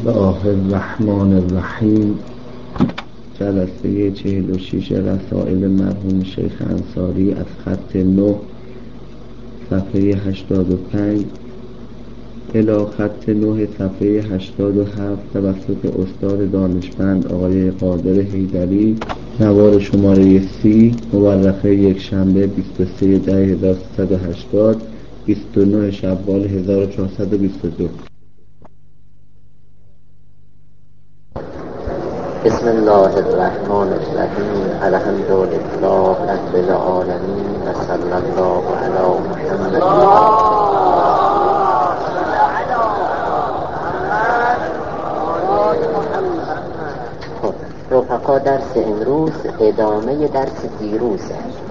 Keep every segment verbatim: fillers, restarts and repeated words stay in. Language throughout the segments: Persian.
الله الرحمن الرحیم. جلسه چهل و شش رسائل مرحوم شیخ انصاری از خط نه صفحه هشتاد و پنج الی خط نه صفحه هشتاد و هفت توسط استاد دانشمند آقای قادر حیدری، نوار شماره سی، مورخه یک شنبه بیست و سه ده هزار و سیصد و هشتاد، بیست و نه شوال هزار و چهارصد و بیست و دو. بسم الله الرحمن الرحیم. الحمد لله رب العالمین و صلی الله علی محمد. خب رفقا، درس امروز ادامه درس دیروزه.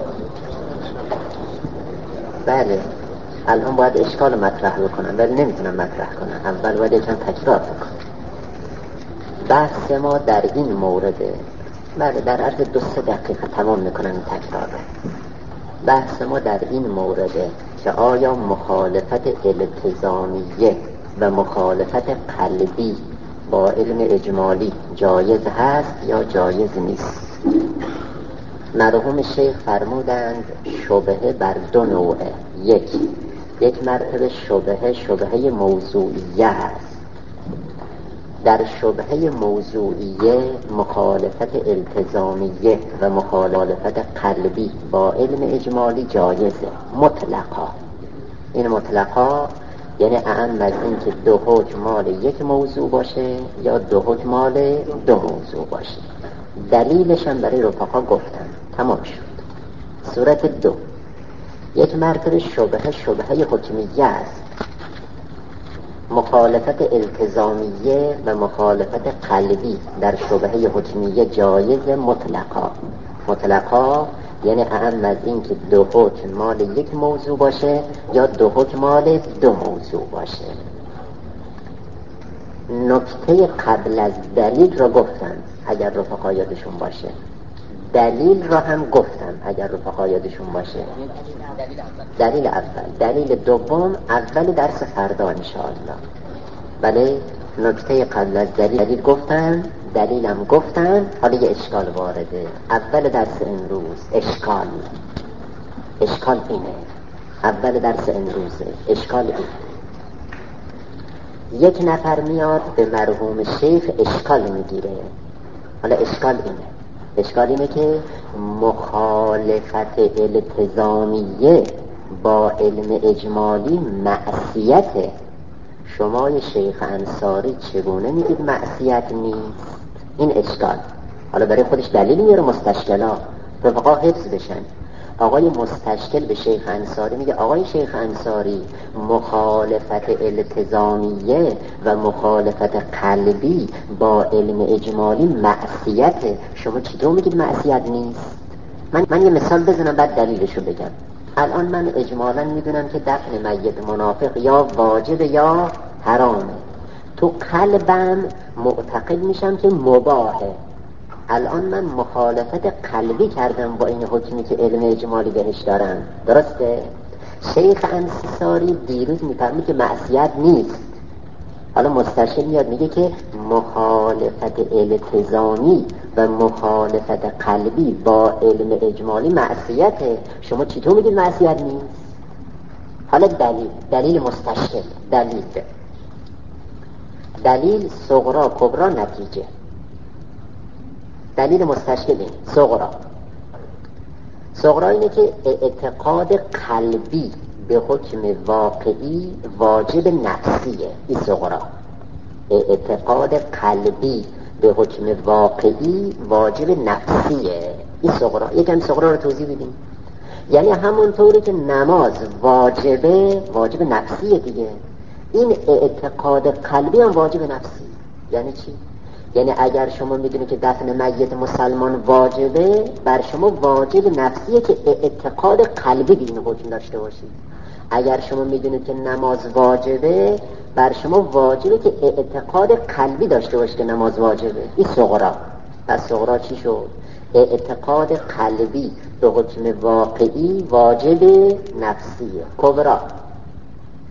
بله الان باید اشکال مطرح بکنم ولی نمیتونم مطرح کنم، اول باید یکم تکرار بکنم. بحث ما در این مورده، بله در عرض دو سه دقیقه تمام میکنم این تکرار. بحث ما در این مورده که آیا مخالفت التزامیه و مخالفت قلبی با علم اجمالی جایز هست یا جایز نیست. مرحوم شیخ فرمودند شبهه بر دو نوعه. یک یک مرتبه شبهه شبهه موضوعیه هست. در شبهه موضوعیه مخالفت التزامیه و مخالفت قلبی با علم اجمالی جایزه مطلقا. این مطلقا یعنی اعم از این که دو حکم مال یک موضوع باشه یا دو حکم مال دو موضوع باشه. دلیلش هم برای رفقا گفتم، تمام شد. صورت دو، یک مرتبه شبهه شبهه حکمیه است. مخالفت التزامیه و مخالفت قلبی در شبهه حکمیه جایز مطلقا. مطلقا یعنی اعم از این که دو حکم مال یک موضوع باشه یا دو حکم مال دو موضوع باشه. نکته قبل از دلیل را گفتم اگر رفقا یادشون باشه. دلیل را هم گفتم اگر رفقا یادشون باشه. دلیل اول، دلیل دوم اول درس فردا انشاءالله. بله نکته قبل از دلیل, دلیل گفتم، دلیلم گفتم. حالا یه اشکال وارده. اول درس امروز اشکال اشکال اینه. اول درس امروزه اشکال اینه. یک نفر میاد به مرحوم شیخ اشکال میگیره. حالا اشکال اینه اشکال اینه که مخالفت التزامیه با علم اجمالی معصیته. شما شیخ انصاری چگونه میگید معصیت نیست؟ این اشکال. حالا برای خودش دلیل میاره مستشکلا رفقا حفظ بشن. آقای مستشکل به شیخ انصاری میگه آقای شیخ انصاری مخالفت التزامیه و مخالفت قلبی با علم اجمالی معصیته. شما چطور میگید معصیت نیست؟ من, من یه مثال بزنم بعد دلیلشو بگم. الان من اجمالا میدونم که دفن میت منافق یا واجب یا حرامه. تو قلبم معتقد میشم که مباحه. الان من مخالفت قلبی کردم با این حکمی که علم اجمالی بهش دارم. درسته؟ شیخ انصاری دیروز میفرمی که معصیت نیست. حالا مستشکل میاد میگه که مخالفت التزامی و مخالفت قلبی با علم اجمالی معصیته. شما چطور میگید معصیت نیست؟ حالا دلیل دلیل مستشکل دلیل دلیل صغرا کبرا نتیجه. دلیل مستشکل این صغرا صغرا اینه که اعتقاد قلبی به حکم واقعی واجب نفسیه. این صغرا اعتقاد قلبی به حکم واقعی واجب نفسیه. این صغرا. یکم صغرا رو توضیح بدیم. یعنی همونطوری که نماز واجبه واجب نفسیه دیگه، این اعتقاد قلبی هم واجب نفسی. یعنی چی؟ یعنی اگر شما میدونید که دفن میت مسلمان واجبه، بر شما واجب نفسیه که اعتقاد قلبی به این حکم داشته باشید. اگر شما میدونید که نماز واجبه، بر شما واجبه که اعتقاد قلبی داشته باشید که نماز واجبه. این صغرا. پس صغرا چی شد؟ اعتقاد قلبی به حکم واقعی واجب نفسیه. کبرا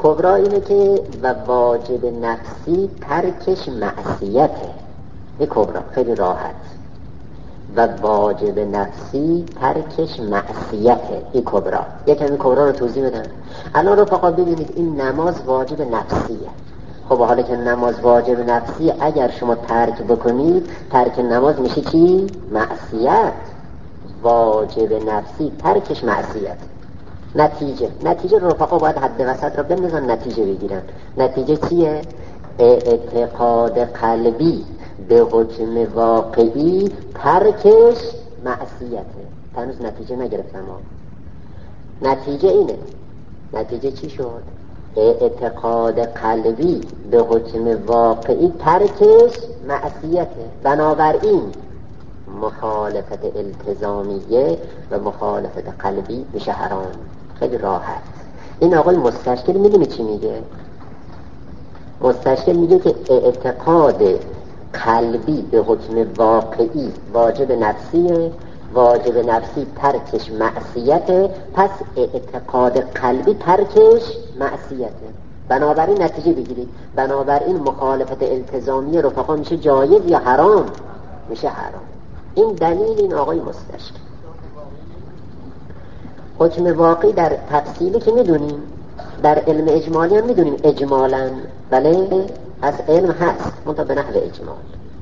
کبرا اینه که و واجب نفسی ترکش معصیته. این کبرا خیلی راحت. و واجب نفسی ترکش معصیته. این کبرا. یکم این کبرا رو توضیح بدم. الان رو فقط ببینید این نماز واجب نفسیه. خب حالا که نماز واجب نفسی، اگر شما ترک بکنید، ترک نماز میشه چی؟ معصیت. واجب نفسی ترکش معصیت. نتیجه نتیجه رو رفقا باید حد وسط رو بندازن نتیجه بگیرن. نتیجه چیه؟ اعتقاد قلبی به حکم واقعی ترکش معصیته. هنوز نتیجه نگرفتم ها. نتیجه اینه. نتیجه چی شد؟ اعتقاد قلبی به حکم واقعی ترکش معصیته. بنابراین مخالفت التزامیه و مخالفت قلبی میشه حرام. خیلی راحت. این آقای مستشکل میدونی چی میگه؟ مستشکل میگه که اعتقاد قلبی به حکم واقعی واجب نفسیه، واجب نفسی ترکش معصیته، پس اعتقاد قلبی ترکش معصیته. بنابراین نتیجه بگیرید، بنابراین مخالفت التزامی رفقا میشه جایز یا حرام؟ میشه حرام. این دلیل این آقای مستشکل. حکم واقعی در تفصیلی که میدونیم، در علم اجمالی هم میدونیم اجمالاً، بله از علم هست منتها به نحو اجمال.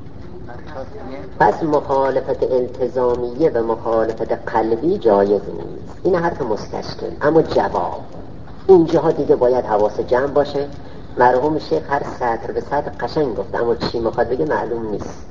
پس مخالفت التزامیه و مخالفت قلبی جایز نیست. این حرف مستشکل. اما جواب اینجاها دیگه باید حواس جمع باشه. مرحوم شیخ هر سطر به سطر قشنگ گفت، اما چی میخواد بگه معلوم نیست.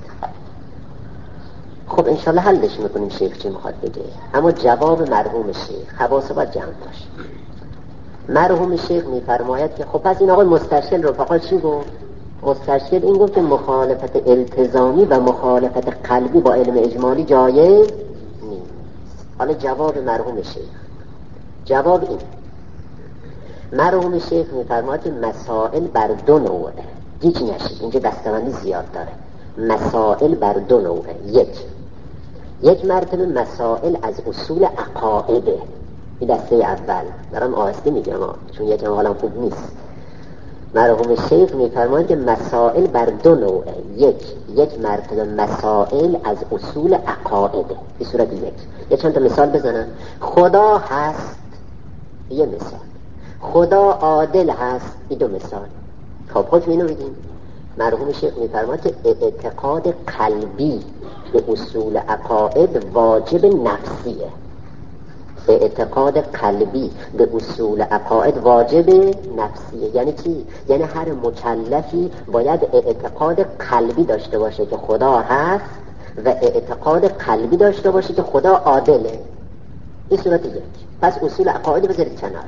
خب انشالله حلش میکنیم شیخ چی میخواد بگه. اما جواب مرحوم شیخ حواس باید جمع باشه. مرحوم شیخ میفرماید که خب پس این آقای مستشکل رو فقط چی گفت؟ مستشکل این گفت که مخالفت التزامی و مخالفت قلبی با علم اجمالی جایز نیست. حالا جواب مرحوم شیخ، جواب این مرحوم شیخ میفرماید که مسائل بر دو نوعه. گیج نشید، اینجا دستبندی زیاد داره. مسائل بر دو نوعه. یک یک مرتبه مسائل از اصول عقائده. این دسته اول دارم آهسته میگم چون یکم حالم خوب نیست. مرحوم شیخ میفرماید که مسائل بر دو نوعه. یک یک مرتبه مسائل از اصول عقائده. به صورت یک یه چند تا مثال بزنم. خدا هست، یه مثال. خدا عادل هست، این دو مثال. خب حکم اینو بگیم. مرحوم شیخ میفرماید که اعتقاد قلبی به اصول عقاید واجب نفسیه. اعتقاد قلبی به اصول عقاید واجب نفسیه. یعنی چی؟ یعنی هر مکلفی باید اعتقاد قلبی داشته باشه که خدا هست و اعتقاد قلبی داشته باشه که خدا عادله. این صورت یک. پس اصول عقاید بذارید کنار.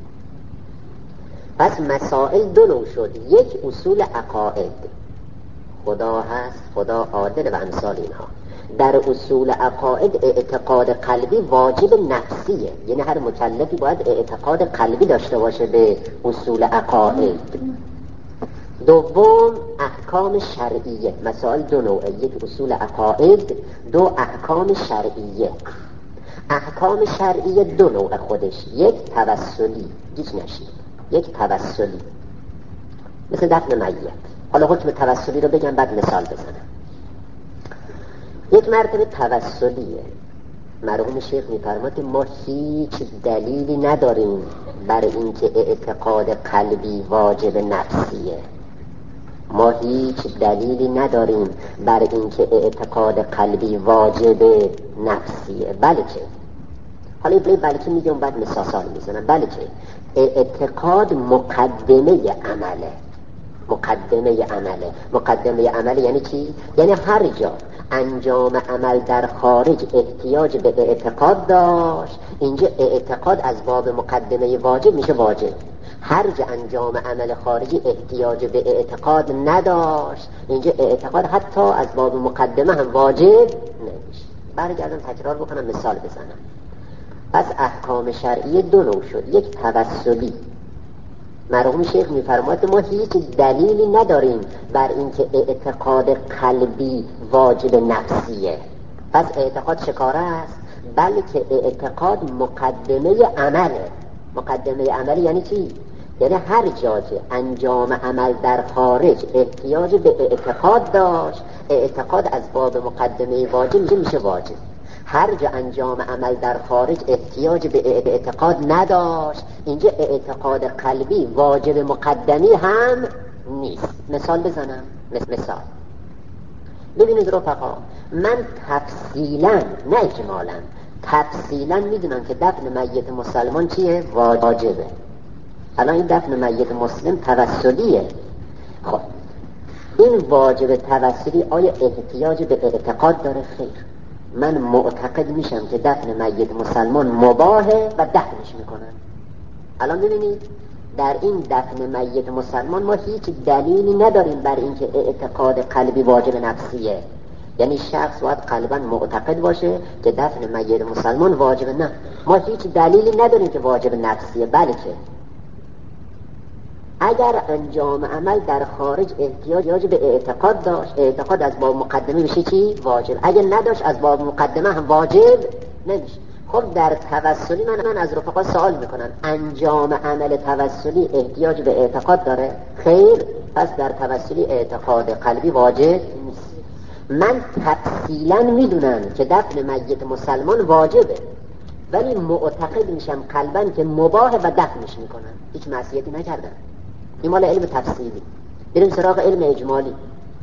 پس مسائل دو نوع شد. یک اصول عقاید، خدا هست، خدا عادل و امثال اینها. در اصول عقاید اعتقاد قلبی واجب نفسیه. یعنی هر مکلفی باید اعتقاد قلبی داشته باشه به اصول عقاید. دوم احکام شرعیه. مسائل دو نوعه. یک اصول عقاید، دو احکام شرعیه. احکام شرعیه دو نوع خودش. یک توسلی، گیج نشید، یک توسلی مثل دفن میت. حالا حکم توسلی رو بگم بعد مثال بزنم. یک مرتبه توسلیه. مرحوم شیخ میفرماید که ما هیچ دلیلی نداریم بر اینکه اعتقاد قلبی واجب نفسیه. ما هیچ دلیلی نداریم بر اینکه اعتقاد قلبی واجب نفسیه. بلکه حالا بلی بلکه میگم بعد مثال میزنم. بلکه اعتقاد مقدمه عمله. مقدمه عمله. مقدمه عمله یعنی چی؟ یعنی هر جا انجام عمل در خارج احتیاج به اعتقاد داشت، اینجا اعتقاد از باب مقدمه واجب میشه واجب. هر جا انجام عمل خارجی احتیاج به اعتقاد نداشت، اینجا اعتقاد حتی از باب مقدمه هم واجب نمیشه. برگردم تکرار بکنم مثال بزنم. پس احکام شرعی دو نوع شد. یک توسلی. مرحوم شیخ میفرماید ما هیچ دلیلی نداریم بر اینکه اعتقاد قلبی واجب نفسیه. پس اعتقاد شکاره است، بلکه اعتقاد مقدمه عمله. مقدمه عمله یعنی چی؟ یعنی هر جا که انجام عمل در خارج احتیاج به اعتقاد داشت، اعتقاد از باب مقدمه واجب میشه میشه واجب. هر جا انجام عمل در خارج احتیاج به اعتقاد نداشت، اینجا اعتقاد قلبی واجب مقدمی هم نیست. مثال بزنم. مثال ببینید رفقا، من تفصیلا نه اجمالا تفصیلا میدونم که دفن میت مسلمان چیه؟ واجبه. الان این دفن میت مسلم توسلیه. خب این واجب توسلی آیا احتیاج به اعتقاد داره؟ خیر. من معتقد میشم که دفن میت مسلمان مباهه و دفنش میکنن. الان ببینید در این دفن میت مسلمان ما هیچ دلیلی نداریم بر اینکه اعتقاد قلبی واجب نفسیه. یعنی شخص باید قلبا معتقد باشه که دفن میت مسلمان واجب. نه، ما هیچ دلیلی نداریم که واجب نفسیه، بلکه اگر انجام عمل در خارج احتیاج به اعتقاد داشت، اعتقاد از باب مقدمه میشه چی؟ واجب. اگر نداشت از باب مقدمه هم واجب نمیشه. خب در توسلی من, من از رفقا سوال میکنم، انجام عمل توسلی احتیاج به اعتقاد داره؟ خیر. پس در توسلی اعتقاد قلبی واجب نیست. من تفصیلا میدونم که دفن میت مسلمان واجبه، ولی معتقد میشم قلبا که مباهه و دفنش میکنم. هیچ معصیتی نکردم. این مال علم تفصیلی. بریم سراغ علم اجمالی.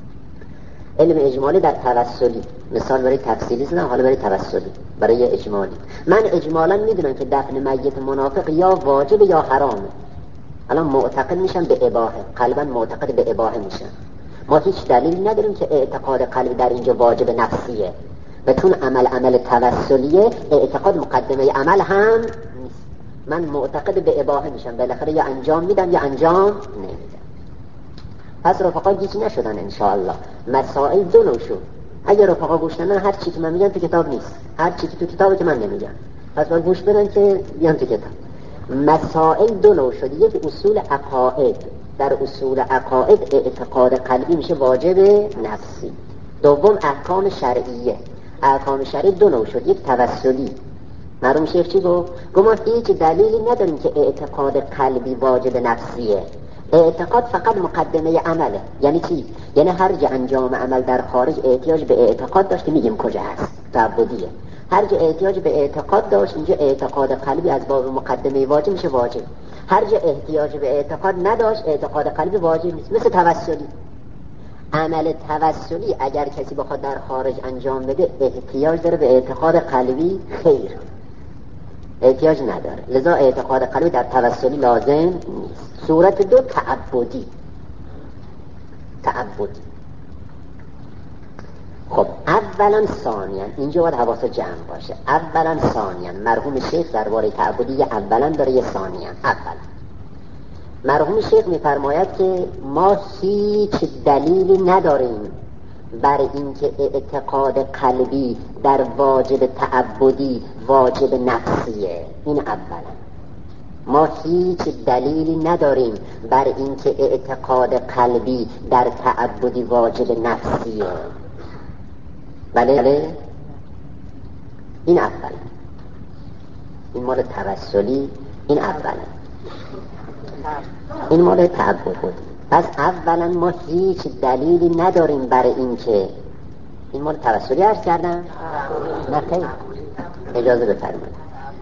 علم اجمالی در توسلی، مثال برای تفصیلی زدم، حالا برای توسلی، برای اجمالی. من اجمالا میدونم که دفن میت منافق یا واجب یا حرامه. الان معتقد میشم به اباحه، قلبا معتقد به اباحه میشم. ما هیچ دلیل نداریم که اعتقاد قلبی در اینجا واجب نفسیه، و چون عمل عمل توسلیه اعتقاد مقدمه عمل هم نیست. من معتقد به اباحه میشم، بالاخره یا انجام میدم یا انجام نمیدم. پس رفقا گیج نشدن انشاءالله. مسائل دو نوع شد. اگر رفقا گوش ندن هر چی که من میگم تو کتاب نیست، هر چی که تو کتابه که من نمیگم، پس باید گوش بدن که بیان تو کتاب. مسائل دو نوع شد. یک اصول عقاید، در اصول عقاید اعتقاد قلبی میشه واجب نفسی. دوم احکام شرعیه. احکام شرعی دو نوع شد. یک توسلی. مرحوم شیخ چی گفت؟ گفت ما هیچ دلیلی نداریم که اعتقاد قلبی واجب نفسیه. اعتقاد فقط مقدمه عمله. یعنی چی؟ یعنی هر جا انجام عمل در خارج احتیاج به اعتقاد داشت که میگیم کجا هست، تعبدیه. هر جا احتیاج به اعتقاد داشت اینجا اعتقاد قلبی از باب مقدمه واجب میشه واجب. هر جا احتیاج به اعتقاد نداشت اعتقاد قلبی واجب نیست. مثل توسلی. عمل توسلی اگر کسی بخواد در خارج انجام بده احتیاج داره به اعتقاد قلبی؟ خیر، احتیاج نداره. لذا اعتقاد قلبی در توسلی لازم نیست. صورت دو تعبدی. تعبدی. خب اولا ثانیا اینجا باید حواس جمع باشه. اولا ثانیا مرحوم شیخ درباره تعبدی اولا داره یه ثانیا. اولا مرحوم شیخ میفرماید که ما هیچ دلیلی نداریم بر اینکه اعتقاد قلبی در واجب تعبدی واجب نفسیه. این اولا. ما هیچ دلیلی نداریم بر اینکه اعتقاد قلبی در تعبدی واجب نفسیه. بله بله. این اولا. این مال توسلی. این اولا. این مال تعبد بود. پس اولا ما هیچ دلیلی نداریم برای این که این مال توسلی عرض کردم؟ نه خیر، اجازه بفرمایید.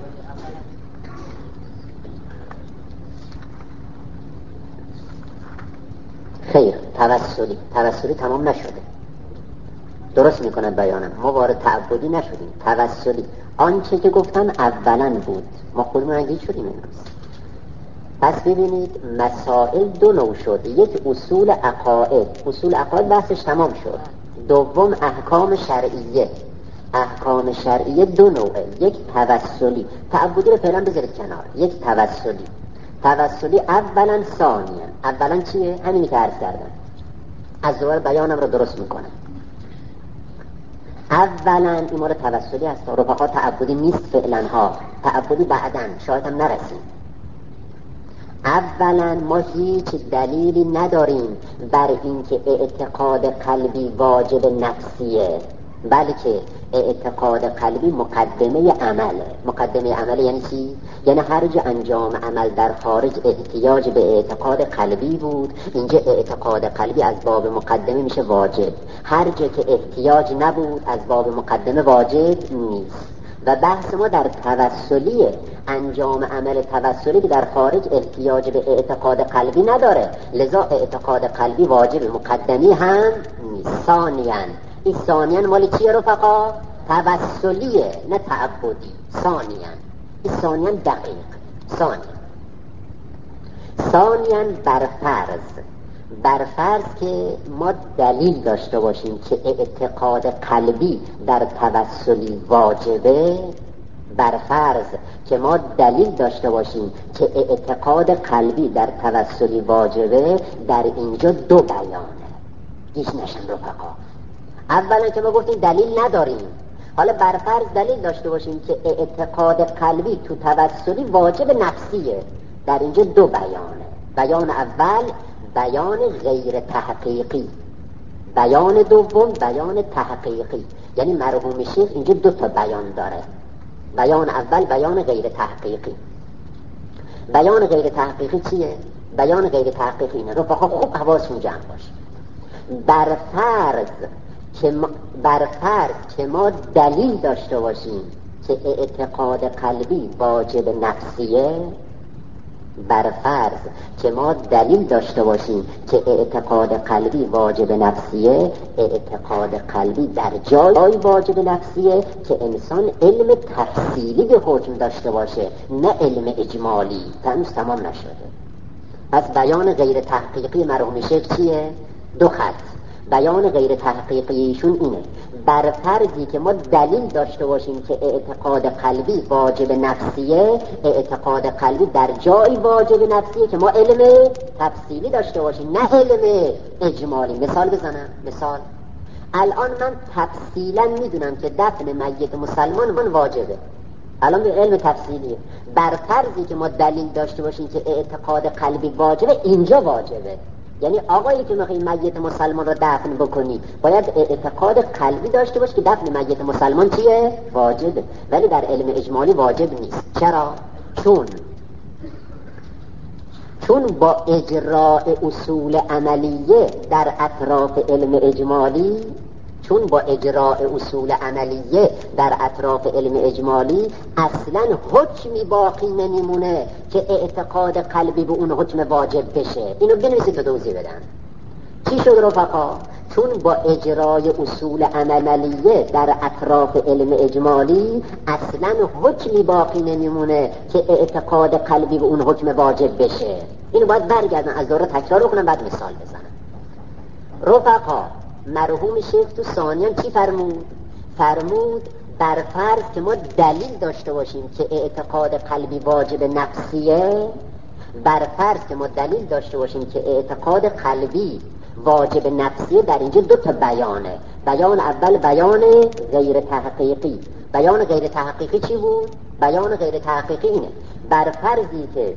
خیر، توسلی توسلی تمام نشده. درست میکنه بیانم. ما وارد تعبدی نشدیم. توسلی آنچه که گفتم اولا بود. ما خودمون انگیز شدیم امروز. پس ببینید مسائل دو نوع شد. یک اصول عقاید. اصول عقاید بحثش تمام شد. دوم احکام شرعیه. احکام شرعیه دو نوعه. یک توسلی. تعبدی رو فعلا بذارید کنار. یک توسلی. توسلی اولا ثانیا. اولا چیه؟ همینی که عرض کردم. از دوباره بیانم رو درست میکنم. اولا این مورد توسلی هست. رفقا تعبدی نیست فعلا ها. تعبدی بعدن شاید هم نرسیم. اولا ما هیچ دلیلی نداریم بر اینکه اعتقاد قلبی واجب نفسیه، بلکه اعتقاد قلبی مقدمه عمله. مقدمه عمله یعنی چی؟ یعنی هر جا انجام عمل در خارج احتیاج به اعتقاد قلبی بود، اینجا اعتقاد قلبی از باب مقدمه میشه واجب. هر جا که احتیاج نبود از باب مقدمه واجب نیست. و بحث ما در توسلی انجام عمل توسلی که در خارج احتیاج به اعتقاد قلبی نداره، لذا اعتقاد قلبی واجب مقدمی هم نیست. ثانیاً این ثانیاً مال چیه رفقا؟ توسلیه نه تعبدی. ثانیاً این ثانیاً دقیق. ثانیاً ثانیاً برفرض برفرض که ما دلیل داشته باشیم که اعتقاد قلبی در توسلی واجبه، برفرض که ما دلیل داشته باشیم که اعتقاد قلبی در توسلی واجبه، در اینجا دو بیانه. گیش نشن رفقا. اولا که ما گفتیم دلیل نداریم، حالا برفرض دلیل داشته باشیم که اعتقاد قلبی تو توسلی واجب نفسیه، در اینجا دو بیانه. بیان اول بیان غیر تحقیقی، بیان دوم بیان تحقیقی. یعنی مرحوم شیخ اینجا دو تا بیان داره. بیان اول بیان غیر تحقیقی. بیان غیر تحقیقی چیه؟ بیان غیر تحقیقی اینه رفقا خوب حواستون جمع باشه. برفرض که ما برفرض که ما دلیل داشته باشیم که اعتقاد قلبی واجب نفسیه، برفرض که ما دلیل داشته باشیم که اعتقاد قلبی واجب نفسیه، اعتقاد قلبی در جای واجب نفسیه که انسان علم تفصیلی به حکم داشته باشه نه علم اجمالی. تنوز تمام نشده. پس بیان غیر تحقیقی مرحوم شیخ چیه؟ دو خط. بیان غیر تحقیقیشون اینه: برفرضی که ما دلیل داشته باشیم که اعتقاد قلبی واجب نفسیه، اعتقاد قلبی در جای واجب نفسیه که ما علم تفصیلی داشته باشیم نه علم اجمالی. مثال بزنم. مثال الان من تفصیلا میدونم که دفن میت مسلمان من واجبه، الان به علم تفصیلیه. برفرضی که ما دلیل داشته باشیم که اعتقاد قلبی واجبه، اینجا واجبه. یعنی آقایی که میخوای میت مسلمان رو دفن بکنی باید اعتقاد قلبی داشته باش که دفن میت مسلمان چیه؟ واجبه. ولی در علم اجمالی واجب نیست. چرا؟ چون چون با اجراء اصول عملیه در اطراف علم اجمالی چون با اجراء اصول عملیه در اطراف علم اجمالی اصلا حکمی باقی نمیمونه که اعتقاد قلبی به اون حکم واجب بشه. اینو بنویسید تا توضیح بدم. چی شد رفقا؟ چون با اجرای اصول عملیه در اطراف علم اجمالی اصلا حکمی باقی نمیمونه که اعتقاد قلبی به اون حکم واجب بشه. اینو باید برگردن از دوره تکرار کنم بعد مثال بزنم. رفقا مرحوم شیخ تو ثانیاً چی فرمود؟ فرمود برفرض که ما دلیل داشته باشیم که اعتقاد قلبی واجب نفسیه، برفرض که ما دلیل داشته باشیم که اعتقاد قلبی واجب نفسیه، در اینجا دو تا بیانه. بیان اول بیان غیر تحقیقی. بیان غیر تحقیقی چی بود؟ بیان غیر تحقیقی اینه: برفرضی که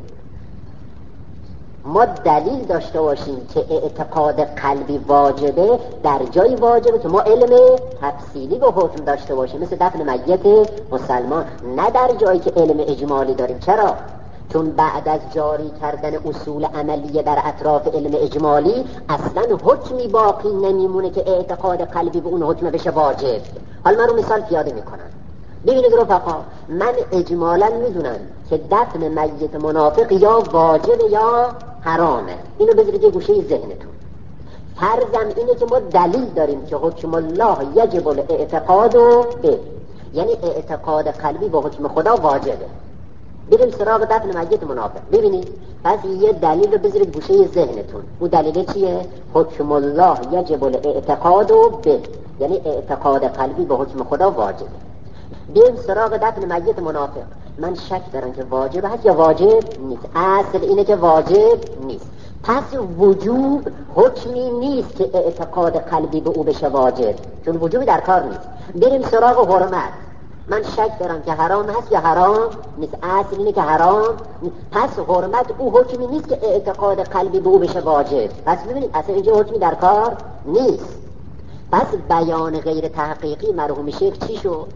ما دلیل داشته باشیم که اعتقاد قلبی واجبه، در جای واجبه که ما علم تفصیلی به حکم داشته باشیم مثل دفن میت مسلمان، نه در جایی که علم اجمالی داریم. چرا؟ چون بعد از جاری کردن اصول عملیه در اطراف علم اجمالی اصلا حکمی باقی نمیمونه که اعتقاد قلبی به اون حکم بشه واجب. حالا من رو مثال پیاده میکنم. ببینید رفقا، من اجمالا میدونم که دفن میت منافق یا واجب یا حرامه. اینو بذارید یه گوشه ذهنتون. فرضم اینه که ما دلیل داریم که حکم الله یجب الاعتقاد به، یعنی اعتقاد قلبی به حکم خدا واجبه. بریم سراغ دفن میت منافق. ببینید پس یه دلیل رو بذارید گوشه ذهنتون. اون دلیل چیه؟ حکم الله یجب الاعتقاد به، یعنی اعتقاد قلبی به حکم خدا واجبه. بریم سراغ دفن میت منافق. من شک دارم که واجب هست یا واجب نیست. اصل اینه که واجب نیست. پس وجوب حکمی نیست که اعتقاد قلبی به او بشه واجب، چون وجوبی در کار نیست. بریم سراغ حرمت. من شک دارم که حرام هست یا حرام نیست. اصل اینه که حرام نیست. پس حرمت او حکمی نیست که اعتقاد قلبی به او بشه واجب. پس ببینید اصلا اینجا حکمی در کار نیست. پس بیان غیر تحقیقی مرحوم شیخ چی شد؟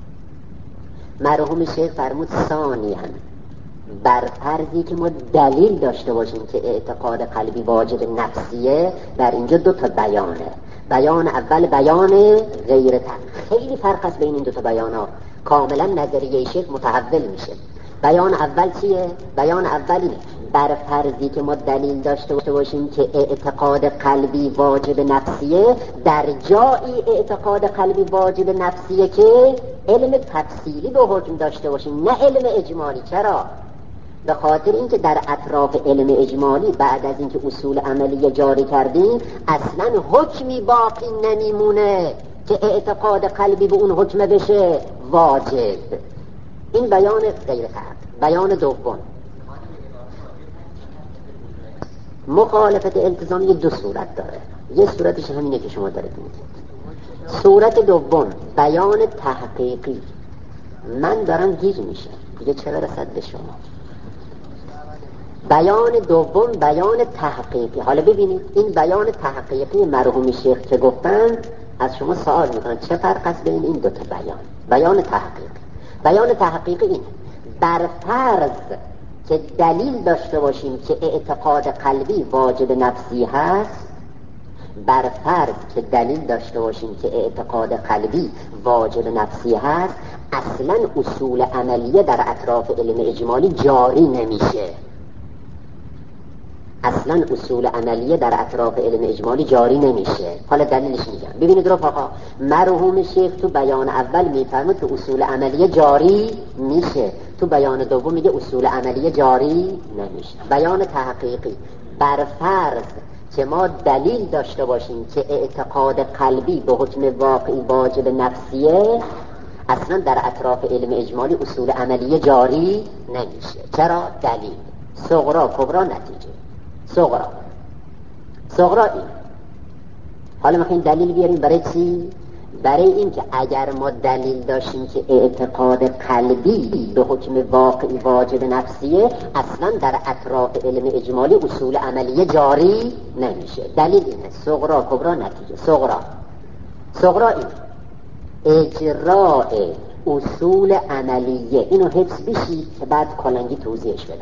مرحوم شیخ فرمود ثانیاً بر فرضی که ما دلیل داشته باشیم که اعتقاد قلبی واجب نفسیه، در اینجا دو تا بیانه. بیان اول بیان غیر تحقیقی، خیلی فرق است بین این دو تا بیان ها، کاملا نظریه شیخ متحول میشه. بیان اول چیه؟ بیان اول اینه بر فرضی که ما دلیل داشته باشیم که اعتقاد قلبی واجب نفسیه، در جایی اعتقاد قلبی واجب نفسیه که علم تفصیلی به حکم داشته باشیم، نه علم اجمالی. چرا؟ به خاطر اینکه در اطراف علم اجمالی بعد از اینکه اصول عملیه جاری کردیم اصلا حکمی باقی نمیمونه که اعتقاد قلبی به اون حکم بشه واجب. این بیان غیر تحقیق. بیان دوم، مخالفت التزامی دو صورت داره. یه صورتش همینه که شما دارید میگید. صورت دوم بیان تحقیقی. من دارم گیج میشم دیگه، چرا رسد به شما؟ بیان دوم بیان تحقیقی. حالا ببینید این بیان تحقیقی مرحوم شیخ که گفتن، از شما سوال میکنن چه فرق است بین این دو تا بیان؟ بیان تحقیقی. بیان تحقیقی اینه بر فرض که دلیل داشته باشیم که اعتقاد قلبی واجب نفسی هست، بر فرض که دلیل داشته باشیم که اعتقاد قلبی واجب نفسی هست، اصلا اصول عملیه در اطراف علم اجمالی جاری نمیشه. اصلا اصول عملیه در اطراف علم اجمالی جاری نمیشه. حالا دلیلش میگم. ببینید رفقا، مرحوم شیخ تو بیان اول میفرمود که اصول عملیه جاری میشه، تو بیان دوم میگه اصول عملیه جاری نمیشه. بیان تحقیقی بر فرض که ما دلیل داشته باشیم که اعتقاد قلبی به حکم واقعی واجب نفسیه، اصلا در اطراف علم اجمالی اصول عملیه جاری نمیشه. چرا؟ دلیل صغرا کبرا نتیجه. صغرا صغرا این. حالا میخوایم دلیل بیاریم برای چی؟ برای این که اگر ما دلیل داشتیم که اعتقاد قلبی به حکم واقعی واجب نفسیه، اصلا در اطراف علم اجمالی اصول عملیه جاری نمیشه. دلیل اینه صغرا کبرا نتیجه. صغرا صغرا این اجراء اصول عملیه. اینو حفظ بشید که بعد کلنگی توضیحش بدم.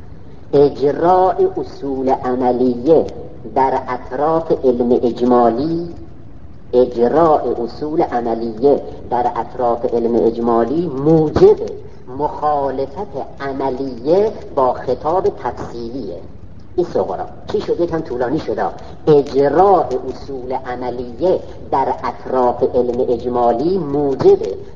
اجراء اصول عملیه در اطراف علم اجمالی، اجراء اصول عملیه در اطراف علم اجمالی موجب مخالفت عملیه با خطاب تفصیلیه. این صغرا چی شد؟ یکم طولانی شده. اجراء اصول عملیه در اطراف علم اجمالی موجب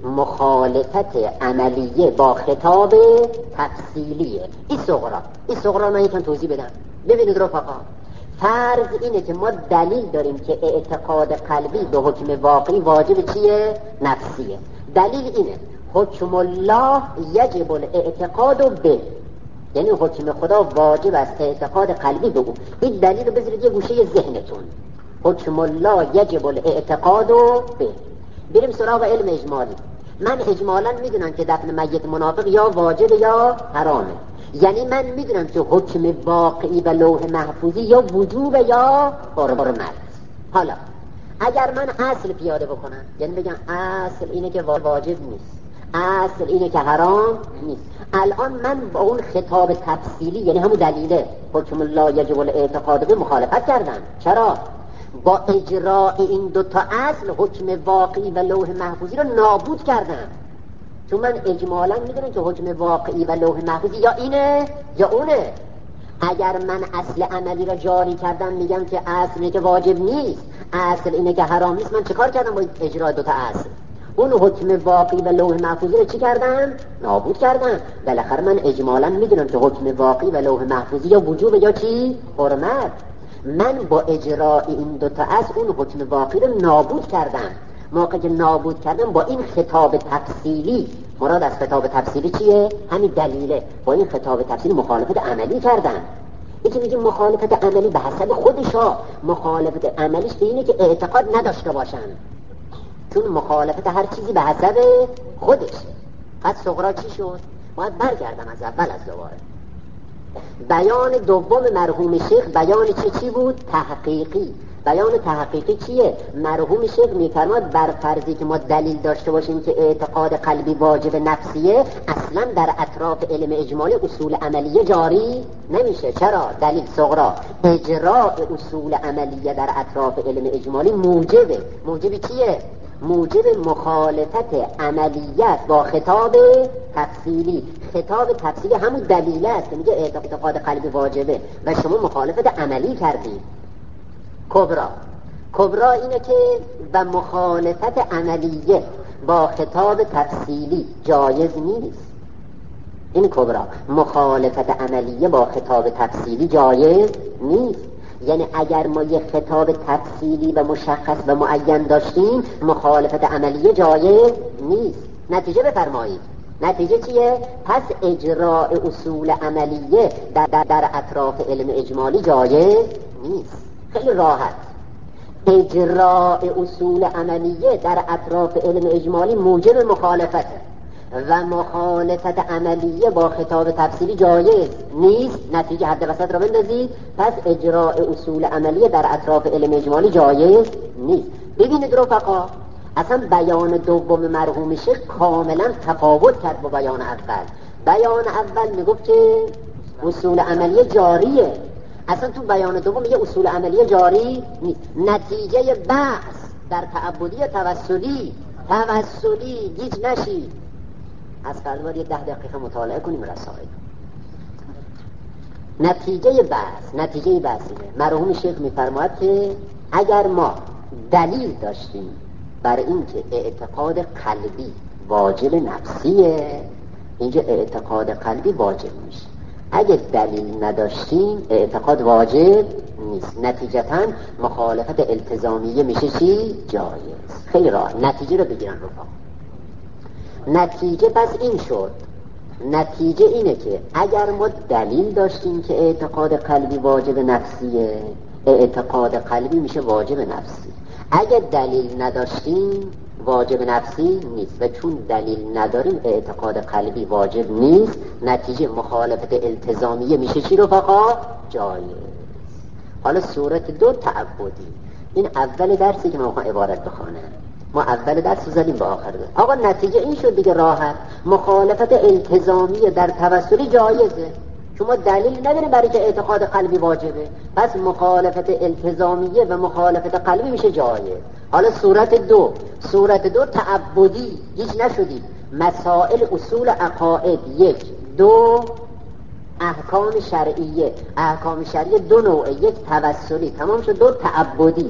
مخالفت عملیه با خطاب تفصیلیه. این صغرا. این صغرا من یکم توضیح بدم. ببینید رفقا، فرض اینه که ما دلیل داریم که اعتقاد قلبی به حکم واقعی واجب چیه؟ نفسیه. دلیل اینه حکم الله یجب الاعتقاد به، یعنی حکم خدا واجب است اعتقاد قلبی به او. این دلیل رو بذارید یه گوشه ذهنتون. حکم الله یجب الاعتقاد به. بریم سراغ علم اجمالی. من اجمالا میدونم که دفن میت منافق یا واجب یا حرامه. یعنی من میدونم که حکم واقعی و لوح محفوظی یا وجوب یا حرمت. حالا اگر من اصل پیاده بکنم، یعنی بگم اصل اینه که واجب نیست، اصل اینه که حرام نیست، الان من با اون خطاب تفصیلی، یعنی همون دلیله حکم الله یجب الاعتقاد به، مخالفت کردم. چرا؟ با اجراء این دوتا اصل حکم واقعی و لوح محفوظی رو نابود کردم. چون من اجمالا میدونم که حکم واقعی و لوح محفوظی یا اینه یا اونه. اگر من اصل عملی را جاری کردم، میگم که اصل اینه که واجب نیست، اصل اینه که حرام نیست، من چه کار کردم با اجرای دوتا اصل؟ اون حکم واقعی و لوح محفوظی رو چی کردم؟ نابود کردم. بالاخره من اجمالا میدونم که حکم واقعی و لوح محفوظی یا وجوب یا چی؟ حرمت. من با اجرای این دوتا اصل اون حکم واقعی رو نابود کردم. موقع که نابود کردم با این خطاب تفصیلی، مراد از خطاب تفصیلی چیه؟ همین دلیله. با این خطاب تفصیلی مخالفت عملی کردم. یکی میگه مخالفت عملی به حسب خودشا، مخالفت عملیش به اینه که اعتقاد نداشته باشن، چون مخالفت هر چیزی به حسب خودشه. پس صغرا چی شد؟ باید برگردم از اول از دوباره. بیان دوم مرحوم شیخ بیان چی چی بود؟ تحقیقی. بیان تحقیقی چیه؟ مرحوم شیخ میفرماد بر فرضی که ما دلیل داشته باشیم که اعتقاد قلبی واجب نفسیه، اصلا در اطراف علم اجمالی اصول عملیه جاری نمیشه. چرا؟ دلیل صغرا، اجراء اصول عملیه در اطراف علم اجمالی موجبه. موجب چیه؟ موجب مخالفت عملیت با خطاب تفصیلی. خطاب تفصیلی همون دلیل است که میگه اعتقاد قلبی واجبه و شما مخالفت عملی کردید. کبرا کبرا اینه که و مخالفت عملیه با خطاب تفصیلی جایز نیست. این کبرا، مخالفت عملیه با خطاب تفصیلی جایز نیست. یعنی اگر ما یک خطاب تفصیلی و مشخص و معین داشتیم، مخالفت عملیه جایز نیست. نتیجه بفرمایید، نتیجه چیه؟ پس اجراء اصول عملیه در, در, در اطراف علم اجمالی جایز نیست. خیلی راحت. اجراء اصول عملیه در اطراف علم اجمالی موجب مخالفته و مخالفت عملیه با خطاب تفصیلی جایز نیست. نتیجه حد وسط را بندازید، پس اجراء اصول عملیه در اطراف علم اجمالی جایز نیست. ببینید رفقا، اصلا بیان دوم مرحوم شیخ کاملا تفاوت کرد با بیان اول. بیان اول میگفت که اصول عملیه جاریه، اصلا تو بیان دوم میگه اصول عملیه جاری نیست. نتیجه بحث در تعبدی توسلی توسلی گیج نشید. از فردا یه ده دقیقه مطالعه کنیم رسائل. نتیجه بحث نتیجه بحث اینه. مرحوم شیخ میفرماید که اگر ما دلیل داشتیم بر این که اعتقاد قلبی واجب نفسیه، اینجا اعتقاد قلبی واجب میشه. اگه دلیل نداشتیم اعتقاد واجب نیست. نتیجتاً مخالفت التزامیه میشه چی؟ جایز. خیلی راه. نتیجه رو بگیرن رفقا. نتیجه پس این شد، نتیجه اینه که اگر ما دلیل داشتیم که اعتقاد قلبی واجب نفسیه، اعتقاد قلبی میشه واجب نفسی. اگر دلیل نداشتیم واجب نفسی نیست و چون دلیل نداریم اعتقاد قلبی واجب نیست. نتیجه مخالفت التزامیه میشه چی رفقا؟ جایز. حالا صورت دو تعبدی. این اول درسی که ما میخوام عبارت بخونم. ما اول درس زدیم به آخر درس. آقا نتیجه این شد دیگه راحت. مخالفت التزامیه در توسلی جایزه. شما دلیل نداریم برای که اعتقاد قلبی واجبه، پس مخالفت التزامیه و مخالفت قلبی میشه جایز. حالا صورت دو، صورت دو تعبدی. هیچ نشدید. مسائل اصول عقاید یک، دو احکام شرعیه. احکام شرعیه دو نوعه، یک توسلی تمام شد، دو تعبدی.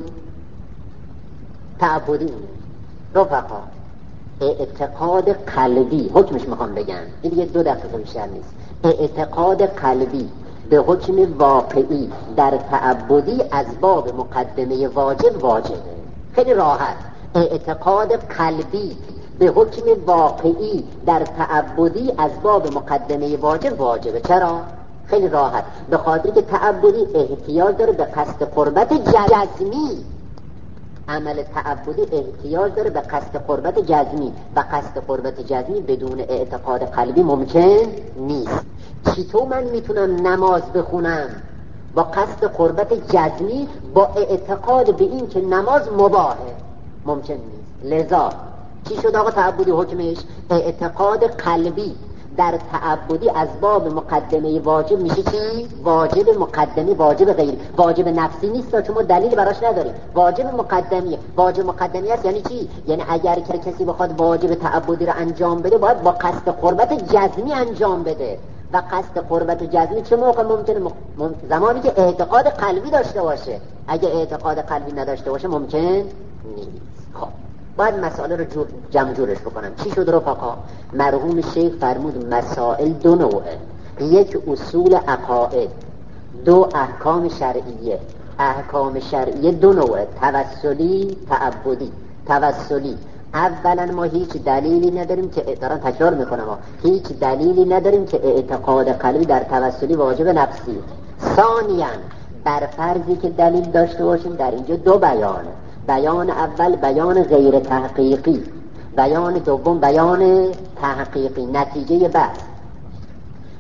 تعبدی رفقا اعتقاد قلبی حکمش میخوام بگم، این دیگه دو دقیقه بیشتر نیست. اعتقاد قلبی به حکم واقعی در تعبدی از باب مقدمه واجب واجبه. خیلی راحت. اعتقاد قلبی به حکم واقعی در تعبدی از باب مقدمه واجب واجبه. چرا؟ خیلی راحت. به خاطر که تعبدی احتیاج داره به قصد قربت جزمی. عمل تعبدی احتیاج داره به قصد قربت جزمی و قصد قربت جزمی بدون اعتقاد قلبی ممکن نیست. چطور من میتونم نماز بخونم با قصد قربت جزمی با اعتقاد به این که نماز مباهه؟ ممکن نیست. لذا چی شد آقا تعبدی حکمش؟ اعتقاد قلبی در تعبدی از باب مقدمه واجب میشه چی؟ واجب مقدمی، واجب غیر واجب نفسی نیست چون ما دلیل براش نداریم. واجب مقدمیه. واجب مقدمی است یعنی چی؟ یعنی اگر کسی بخواد واجب تعبدی رو انجام بده باید با قصد قربت جزمی انجام بده و قصد قربت جزمی چه موقع ممکنه؟ مم... زمانی که اعتقاد قلبی داشته باشه. اگه اعتقاد قلبی نداشته باشه ممکن نیست. خب باید مسائل رو جور جمع جورش بکنم. چی شد رفقا؟ مرحوم شیخ فرمود مسائل دو نوعه، یک اصول عقاید، دو احکام شرعیه. احکام شرعیه دو نوعه، توسلی، تعبدی. توسلی اولا ما هیچ دلیلی نداریم که دارن تکرار میکنم هیچ دلیلی نداریم که اعتقاد قلبی در توسلی واجب نفسی. ثانیاً بر فرضی که دلیل داشته باشیم در اینجا دو بیانه. بیان اول بیان غیر تحقیقی، بیان دوم بیان تحقیقی. نتیجه بحث